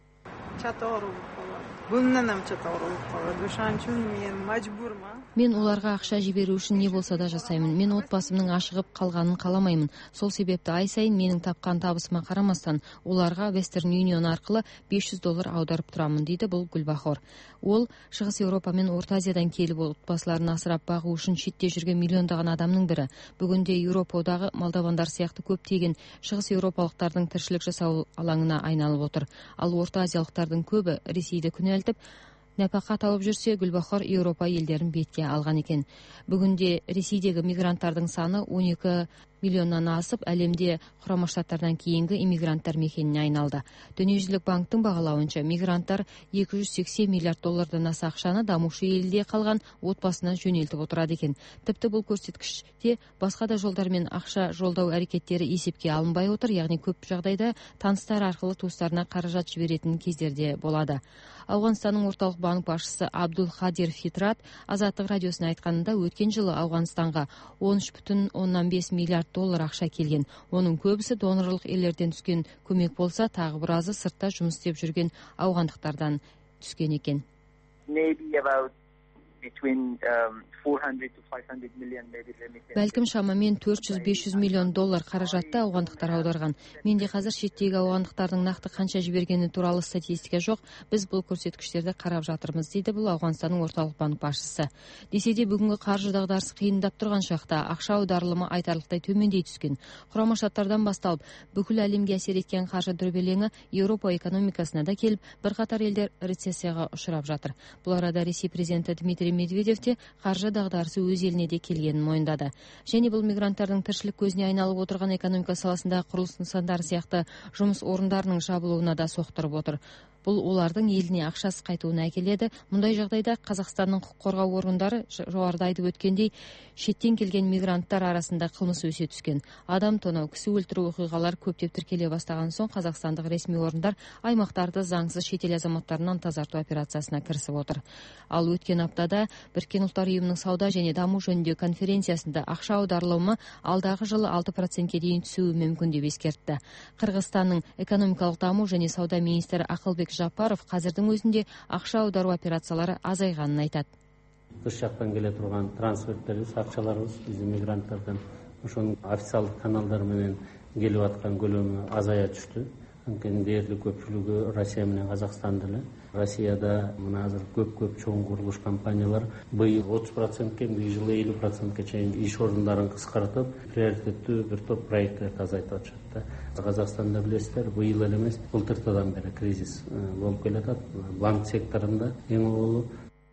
Мен оларға ақша жіберу үшін не болса да жасаймын. Мен отбасымның ашығып қалғанын қаламаймын. Сол себепті ай сайын менің тапқан табысыма қарамастан оларға Western Union арқылы бес жүз доллар аударып тұрамын, дейді бұл Гүлбахор. Ол Шығыс Еуропа мен Орта Азиядан келіп отбасыларын асырап бағу үшін шетте жүрген миллиондаған адамның бірі. Бүгінде Еуропадағы молдавандар сияқты көптеген Шығыс Еуропалықтардың тіршілік жасау алаңына айналып отыр. Ал Орта Азиялықтардың көбі Ресейді күнелтіп нәпақа тауып жүрсе, Гүлбахор Еуропа елдерін бетке алған екен. Бүгінде Ресейдегі мигранттардың саны он екі миллионнан асып, әлемде Құрама Штаттардан кейінгі иммигранттар мекеніне айналды. Дүниежүзілік банктың бағалауынша, мигранттар екі жүз сексен миллиард доллардан аса ақшаны дамушы елде қалған отбасына жөнелтіп отырады екен. Тіпті бұл көрсеткіште басқа да жолдармен ақша жолдау әрекеттері есепке алынбай отыр, яғни көп жағдайда таныстар арқылы туыстарына қаражат жіберетін кездерде болады. Ауғанстанның орталық банк басшысы Абдул Хадир Фитрат Азаттық радиосына айтқанында, өткен жылы Ауғанстанға он үш бүтін оннан бес миллиард доллар ақша келген. Оның көбісі донорлық елдерден түскен көмек болса, тағы біразы сыртта жұмыс істеп жүрген ауғандықтардан түскен екен. Бәлкім шамамен төрт жүз бес жүз миллион доллар қаражатты ауғандықтар аударған. Менде қазір шеттегі ауғандықтардың нақты қанша жібергені туралы статистика жоқ. Біз бұл көрсеткіштерді қарап жатырмыз, дейді бұл Ауғанстанның орталық банк басшысы. Десе де бүгінгі қаржы дағдарысы қиындап тұрған шақта ақша аударылымы айтарлықтай төмендей түскен. Құрама Штаттардан басталып, бүкіл әлемге әсер еткен қаржы дүрбелеңі Еуропа экономикасына да келіп, бірқатар елдер рецессияға ұшырап жатыр. Бұл арада Ресей президенті Дмитрий Медведев те қаржы дағдарысы өз еліне де келгенін мойындады. Және бұл мигранттардың тіршілік көзіне айналып отырған экономика саласындағы құрылыс нысандары сияқты жұмыс орындарының жабылуына да соқтырып отыр. Бұл олардың еліне ақшасы қайтуына әкеледі. Мұндай жағдайда Қазақстанның құқық қорғау органдары жоғарыда айтып өткендей, шеттен келген мигранттар арасында қылмыс өсе түскен. Адам тонау, кісі өлтіру оқиғалар көптеп тіркеле бастаған соң, қазақстандық ресми орындар аймақтарды заңсыз шетел азаматтарынан тазарту операциясына кірісіп отыр. Ал өткен аптада Біріккен ұлттар ұйымының сауда және даму жөніндегі конференциясында ақша аударылымы алдағы жылы алты процентке дейін түсуі мүмкін деп ескертті. Қырғызстанның экономикалық даму және сауда министрі Ақылбек Жапаров қазірдің өзінде ақша аудару операциялары азайғанын айтады. Дұрыс жақтан келе тұрған трансферттеріміз, ақшаларымыз біздің мигранттардан ошоның официалдық каналдарменен келіп атқан көлемі азая түсті. Анткени дээрлик көпчүлүгү Россия менен Казакстан деле. Россияда мына азыр көп-көп чоң курулуш компаниялар быйыл отуз процентке, быйыл жылы элүү процентке чейин иш ордундарын кыскартып, приоритеттүү бир топ проекттерди азайтып атышат да. Казакстанда билесиздер, быйыл эле эмес, былтыртадан бери кризис болуп келатат. Банк секторунда эң олуу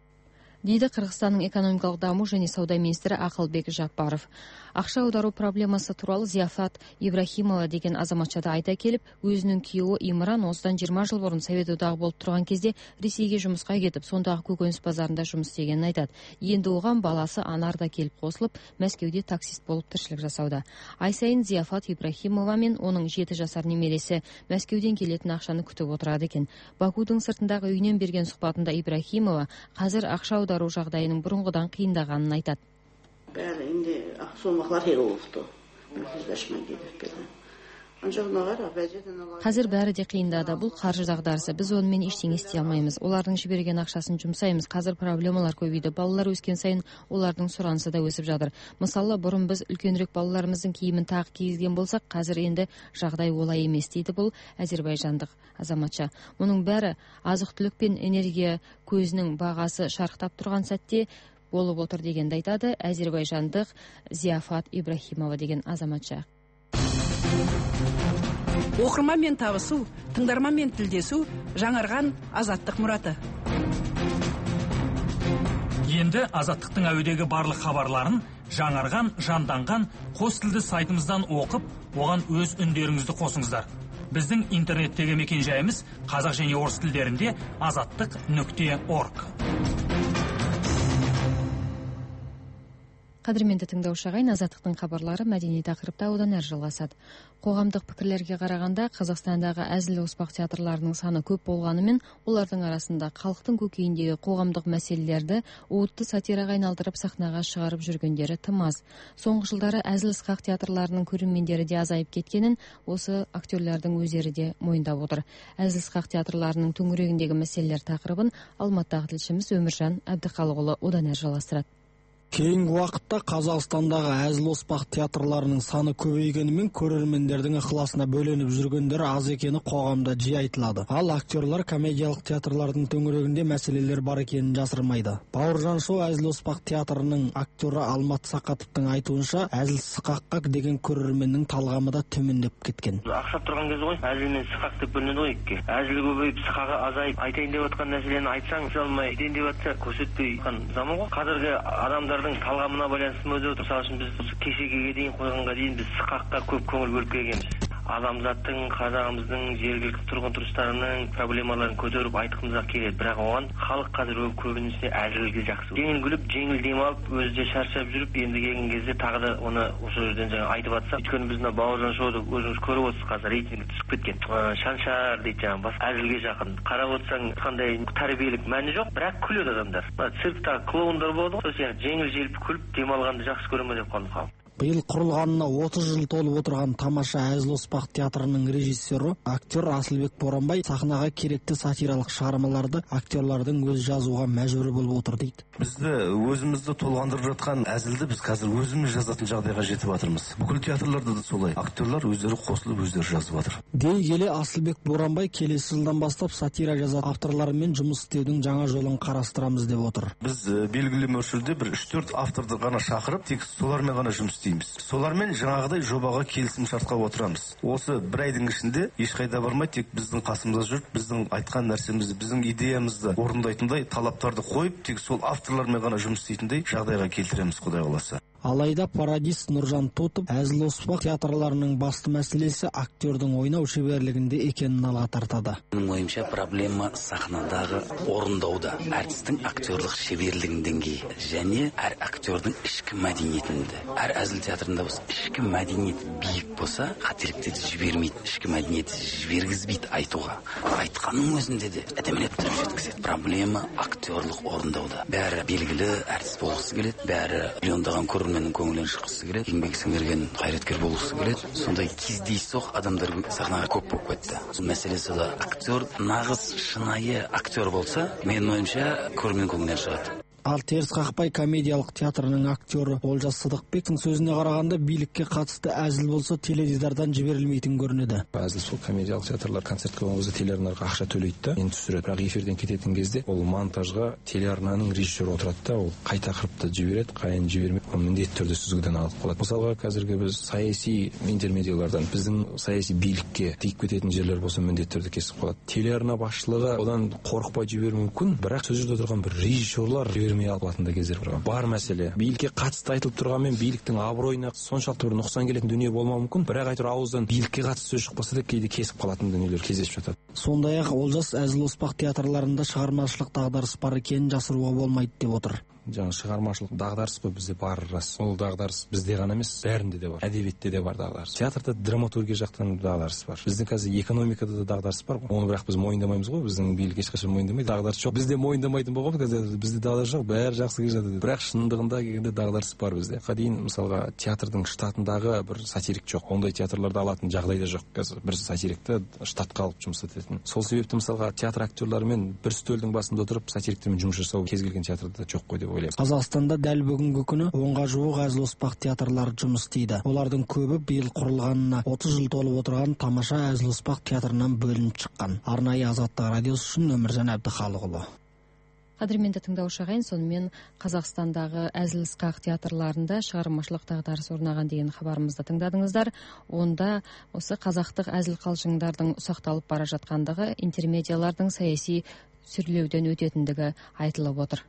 дейді Қырғызстанның экономикалық даму және сауда министрі Ақылбек Жапаров. Ақша аудару проблемасы туралы Зияфат Ибрахимова деген азаматшада айта келіп, өзінің күйеуі Имран осыдан жиырма жыл бұрын Совет одағы болып тұрған кезде Ресейге жұмысқа кетіп, сондағы көкөніс базарында жұмыс істегенін айтады. Енді оған баласы Анар да келіп қосылып, Мәскеуде таксист болып тіршілік жасауда. Ай сайын Зияфат Ибрахимова мен оның жеті жасар немересі Мәскеуден келетін ақшаны күтіп отырады екен. Бакудың сыртындағы үйінен берген сұхбатында Ибрахимова қазір ақша аудару жағдайының бұрынғыдан қиындағанын айтады. Bəli, indi so'maqlar hel olubdu. Yüzləşmə gedib belə. Қазір бәрі де қиындады. Бұл қаржы дағдарысы. Біз онымен ештеңе істей алмаймыз. Олардың жіберген ақшасын жұмсаймыз. Қазір проблемалар көбейді. Балалар өскен сайын олардың сұранысы да өсіп жатыр. Мысалы, бұрын біз үлкенірек балаларымыздың киімін тағы кигізген болсақ, қазір енді жағдай олай емес, дейді бұл әзербайжандық азаматша. Мұның бәрі азық-түлік пен энергия көзінің бағасы шарықтап тұрған сәтте болып отыр дегенді айтады әзербайжандық Зияфат Ибрахимова деген азаматша. Оқырманмен табысу, тыңдарманмен тілдесу, жаңарған азаттық мұраты. Енді азаттықтың әуедегі барлық хабарларын жаңарған, жанданған қос тілді сайтымыздан оқып, оған өз үндеріңізді қосыңыздар. Біздің интернеттегі мекен жайымыз қазақ және орыс тілдерінде азаттық нүкте орг. Кадырменді тыңдаушы ағайын, Азаттықтың хабарлары мәдени тақырыпта одан әрі жалғасады. Қоғамдық пікірлерге қарағанда, Қазақстандағы әзіл-оспақ театрларының саны көп болғанымен, олардың арасында халықтың көкейіндегі қоғамдық мәселелерді уытты сатираға айналдырып сахнаға шығарып жүргендері тым аз. Соңғы жылдары әзіл-оспақ театрларының көрермендері де азайып кеткенін осы актерлардың өздері де мойындап отыр. Әзіл-оспақ театрларының төңірегіндегі мәселелер тақырыбын Алматыдағы тілшіміз Өміржан Әбдіқалықұлы одан әрі жалғастырады. Кейінгі уақытта Қазақстандағы әзіл-оспақ театрларының саны көбейгенімен көрермендердің ықыласына бөленіп жүргендер аз екені қоғамда жиі айтылады. Ал актерлар комедиялық театрлардың төңірегінде мәселелер бар екенін жасырмайды. Бауыржан Шоу әзіл-оспақ театрының актері Алмат Сақатовтың айтуынша, әзіл-сықаққа деген көрерменнің талғамы да төмендеп кеткен. Ақсап тұрған кез ғой, әзіл мен сықақ деп бөлінеді ғой екке. Әзіл көбейіп, сықағы азайып, айтайын деп отқан нәрселерін айтсаң, жалмай, айтайын деп отса, көрсетпей заман ғой. Қазіргі адамдар талғамына байланысты мөде отыр. Мысалы үшін біз кешегеге дейін қойғанға дейін біз сықаққа көп көңіл бөліп келгенбіз. Адамзаттың, қазағымыздың, жергілікті тұрғын тұрыстарының проблемаларын көтеріп айтқымызға келеді. Бірақ оған халық қазір көбінесе әзілге жақсы. Жеңіл күліп, жеңіл демалып, өзі де шаршап жүріп, енді келген кезде тағы да оны осы жерден жаңа айтып атса, өйткені біз мына Бауыржан Шоуды өзіңіз көріп отырсыз, қазір рейтингі түсіп кеткен. Шаншар дейді жаңа, бас әзілге жақын. Қарап отырсаң, қандай тәрбиелік мәні жоқ, бірақ күледі адамдар. Цирктағы клоундар болады ғой, сол жеңіл желпіп күліп, демалғанды жақсы көре ме деп қалды халық. Биыл құрылғанына отыз жыл толып отырған тамаша әзіл-оспақ театрының режиссері, актер Асылбек Боранбай сахнаға керекті сатиралық шығармаларды актерлардың өз жазуға мәжбүр болып отыр дейді. Бізді өзімізді толғандырып жатқан әзілді біз қазір өзіміз жазатын жағдайға жетіп жатырмыз. Бүкіл театрларда да солай. Актерлар өздері қосылып өздері жазып жатыр. Дей келе Асылбек Боранбай келесі жылдан бастап сатира жазатын авторлармен жұмыс істеудің жаңа жолын қарастырамыз деп отыр. Біз белгілі мөлшерде бір үш төрт авторды ғана шақырып, тек солармен ғана жұмыс істейміз. Солармен жаңағыдай жобаға келісім шартқа отырамыз. Осы бір айдың ішінде ешқайда бармай, тек біздің қасымызда жүріп, біздің айтқан нәрсемізді, біздің идеямызды орындайтындай талаптарды қойып, тек сол авторлармен ғана жұмыс істейтіндей жағдайға келтіреміз, Құдай қаласа. Алайда пародист Нұржан Тотов әзіл-оспақ театрларының басты мәселесі актердің ойнау шеберлігінде екенін алға тартады. Менің ойымша проблема сахнадағы орындауда, әртістің актерлық шеберлігінің деңгейі және әр актердің ішкі мәдениетінде. Әр әзіл театрында болса, ішкі мәдениет биік болса, қателікті жібермейді, ішкі мәдениет жібергізбейді айтуға. Айтқанның өзінде де әдемілеп тұрып жеткізеді. Проблема актерлық орындауда. Бәрі белгілі әртіс болғысы келеді, бәрі миллиондаған көрермен менің көңілін шыққысы келеді, еңбек сіңірген қайраткер болғысы келеді. Сондай кездейсоқ адамдар сахнаға көп болып кетті. Мәселесі де актер нағыз шынайы актер болса, менің ойымша көрермен көңілінен шығады. Ал теріс қақпай комедиялық театрының актері Олжас Сыдықбектің сөзіне қарағанда, билікке қатысты әзіл болса теледидардан жіберілмейтін көрінеді. Әзіл сол комедиялық театрлар концерт қойған кезде телеарнаға ақша төлейді да, енді түсіреді. Бірақ эфирден кететін кезде ол монтажға телеарнаның режиссері отырады да, ол қай тақырыпты жібереді, қайын жібермейді, ол міндетті түрде сүзгіден алып қалады. Мысалға қазіргі біз саяси интермедиалардан біздің саяси билікке тиіп кететін жерлер болса міндетті түрде кесіп қалады. Телеарна басшылығы одан қорықпай жіберуі мүмкін, бірақ сол жерде отырған бір режиссерлар жібермей алатындай кездер бар. Бар мәселе. Билікке қатысты айтылып тұрғанмен биліктің абыройына соншалықты бір нұқсан келетін дүние болмауы мүмкін, бірақ әйтеуір ауыздан билікке қатысты сөз шықпаса да кейде кесіп қалатын дүниелер кездесіп жатады. Сондай-ақ Олжас әзіл-оспақ театрларында шығармашылық дағдарыс бар екенін жасыруға болмайды деп отыр. Жаңа шығармашылық дағдарыс қой бізде бар рас. Ол дағдарыс бізде ғана емес, бәрінде де бар. Әдебиетте де бар дағдарыс. Театрда драматургия жақтан дағдарыс бар. Біздің қазір экономикада да дағдарыс бар. Оны бірақ біз мойындамаймыз ғой. Біздің билік ешқашан мойындамайды. Дағдарыс жоқ. Бізде мойындамайтын болған қазір бізде дағдарыс жоқ. Бәрі жақсы келе жатыр. Бірақ шындығында келгенде дағдарыс бар бізде. Қадейін мысалға театрдың штатындағы бір сатирик жоқ. Ондай театрларды алатын жағдай да жоқ. Қазір бір сатирикті штатқа алып жұмыс ететін. Сол себепті мысалға театр актерларымен бір үстелдің басында отырып сатириктермен жұмыс жасау кез келген театрда жоқ қой деп ойлаймын. Қазақстанда дәл бүгінгі күні онға жуық әзіл-оспақ театрлары жұмыс істейді. Олардың көбі биыл құрылғанына отыз жыл толып отырған тамаша әзіл-оспақ театрынан бөлініп шыққан. Арнайы Азаттық радиосы үшін Өміржан Әбдіқалықұлы. Қадірменді тыңдаушы ағайын, сонымен Қазақстандағы әзіл-оспақ театрларында шығармашылық дағдарыс орнаған деген хабарымызды тыңдадыңыздар. Онда осы қазақтық әзіл қалжыңдардың ұсақталып бара жатқандығы, интермедиалардың саяси сүрлеуден өтетіндігі айтылып отыр.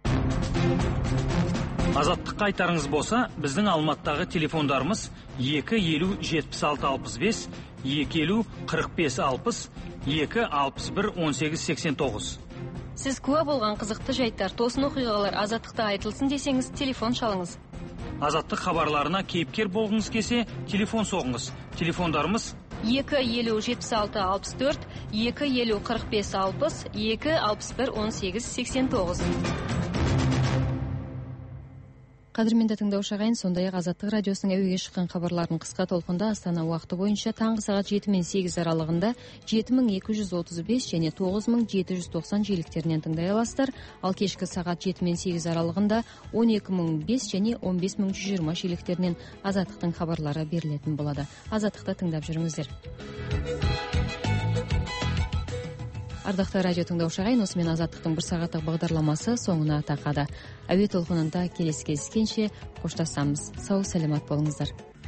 Азаттыққа айтарыңыз болса, біздің Алматыдағы телефондарымыз екі елу жетпіс алты алпыс бес, екі елу қырық бес алпыс, екі алпыс бір он сегіз сексен тоғыз. Сіз куә болған қызықты жайттар, тосын оқиғалар Азаттықта айтылсын десеңіз, телефон шалыңыз. азаттық хабарларына кейіпкер болғыңыз келсе, телефон соғыңыз. Телефондарымыз екі елу жетпіс алты алпыс төрт, екі елу қырық бес алпыс, екі алпыс бір он сегіз сексен тоғыз. Қадірменді тыңдаушы ағайын, сондай-ақ Азаттық радиосының әуеге шыққан хабарларын қысқа толқында Астана уақыты бойынша таңғы сағат жеті мен сегіз аралығында жеті мың екі жүз отыз бес және тоғыз мың жеті жүз тоқсан жиіліктерінен тыңдай аласыздар. Ал кешкі сағат жеті мен сегіз аралығында он екі мың бес және он бес мың жүз жиырма жиіліктерінен Азаттықтың хабарлары берілетін болады. Азаттықты тыңдап жүріңіздер. Ардақты радио тыңдаушы ағайын, осымен Азаттықтың бір сағаттық бағдарламасы соңына тақады. Әуе толқынында келесі кездескенше қоштасамыз. Сау, сәлемат болыңыздар.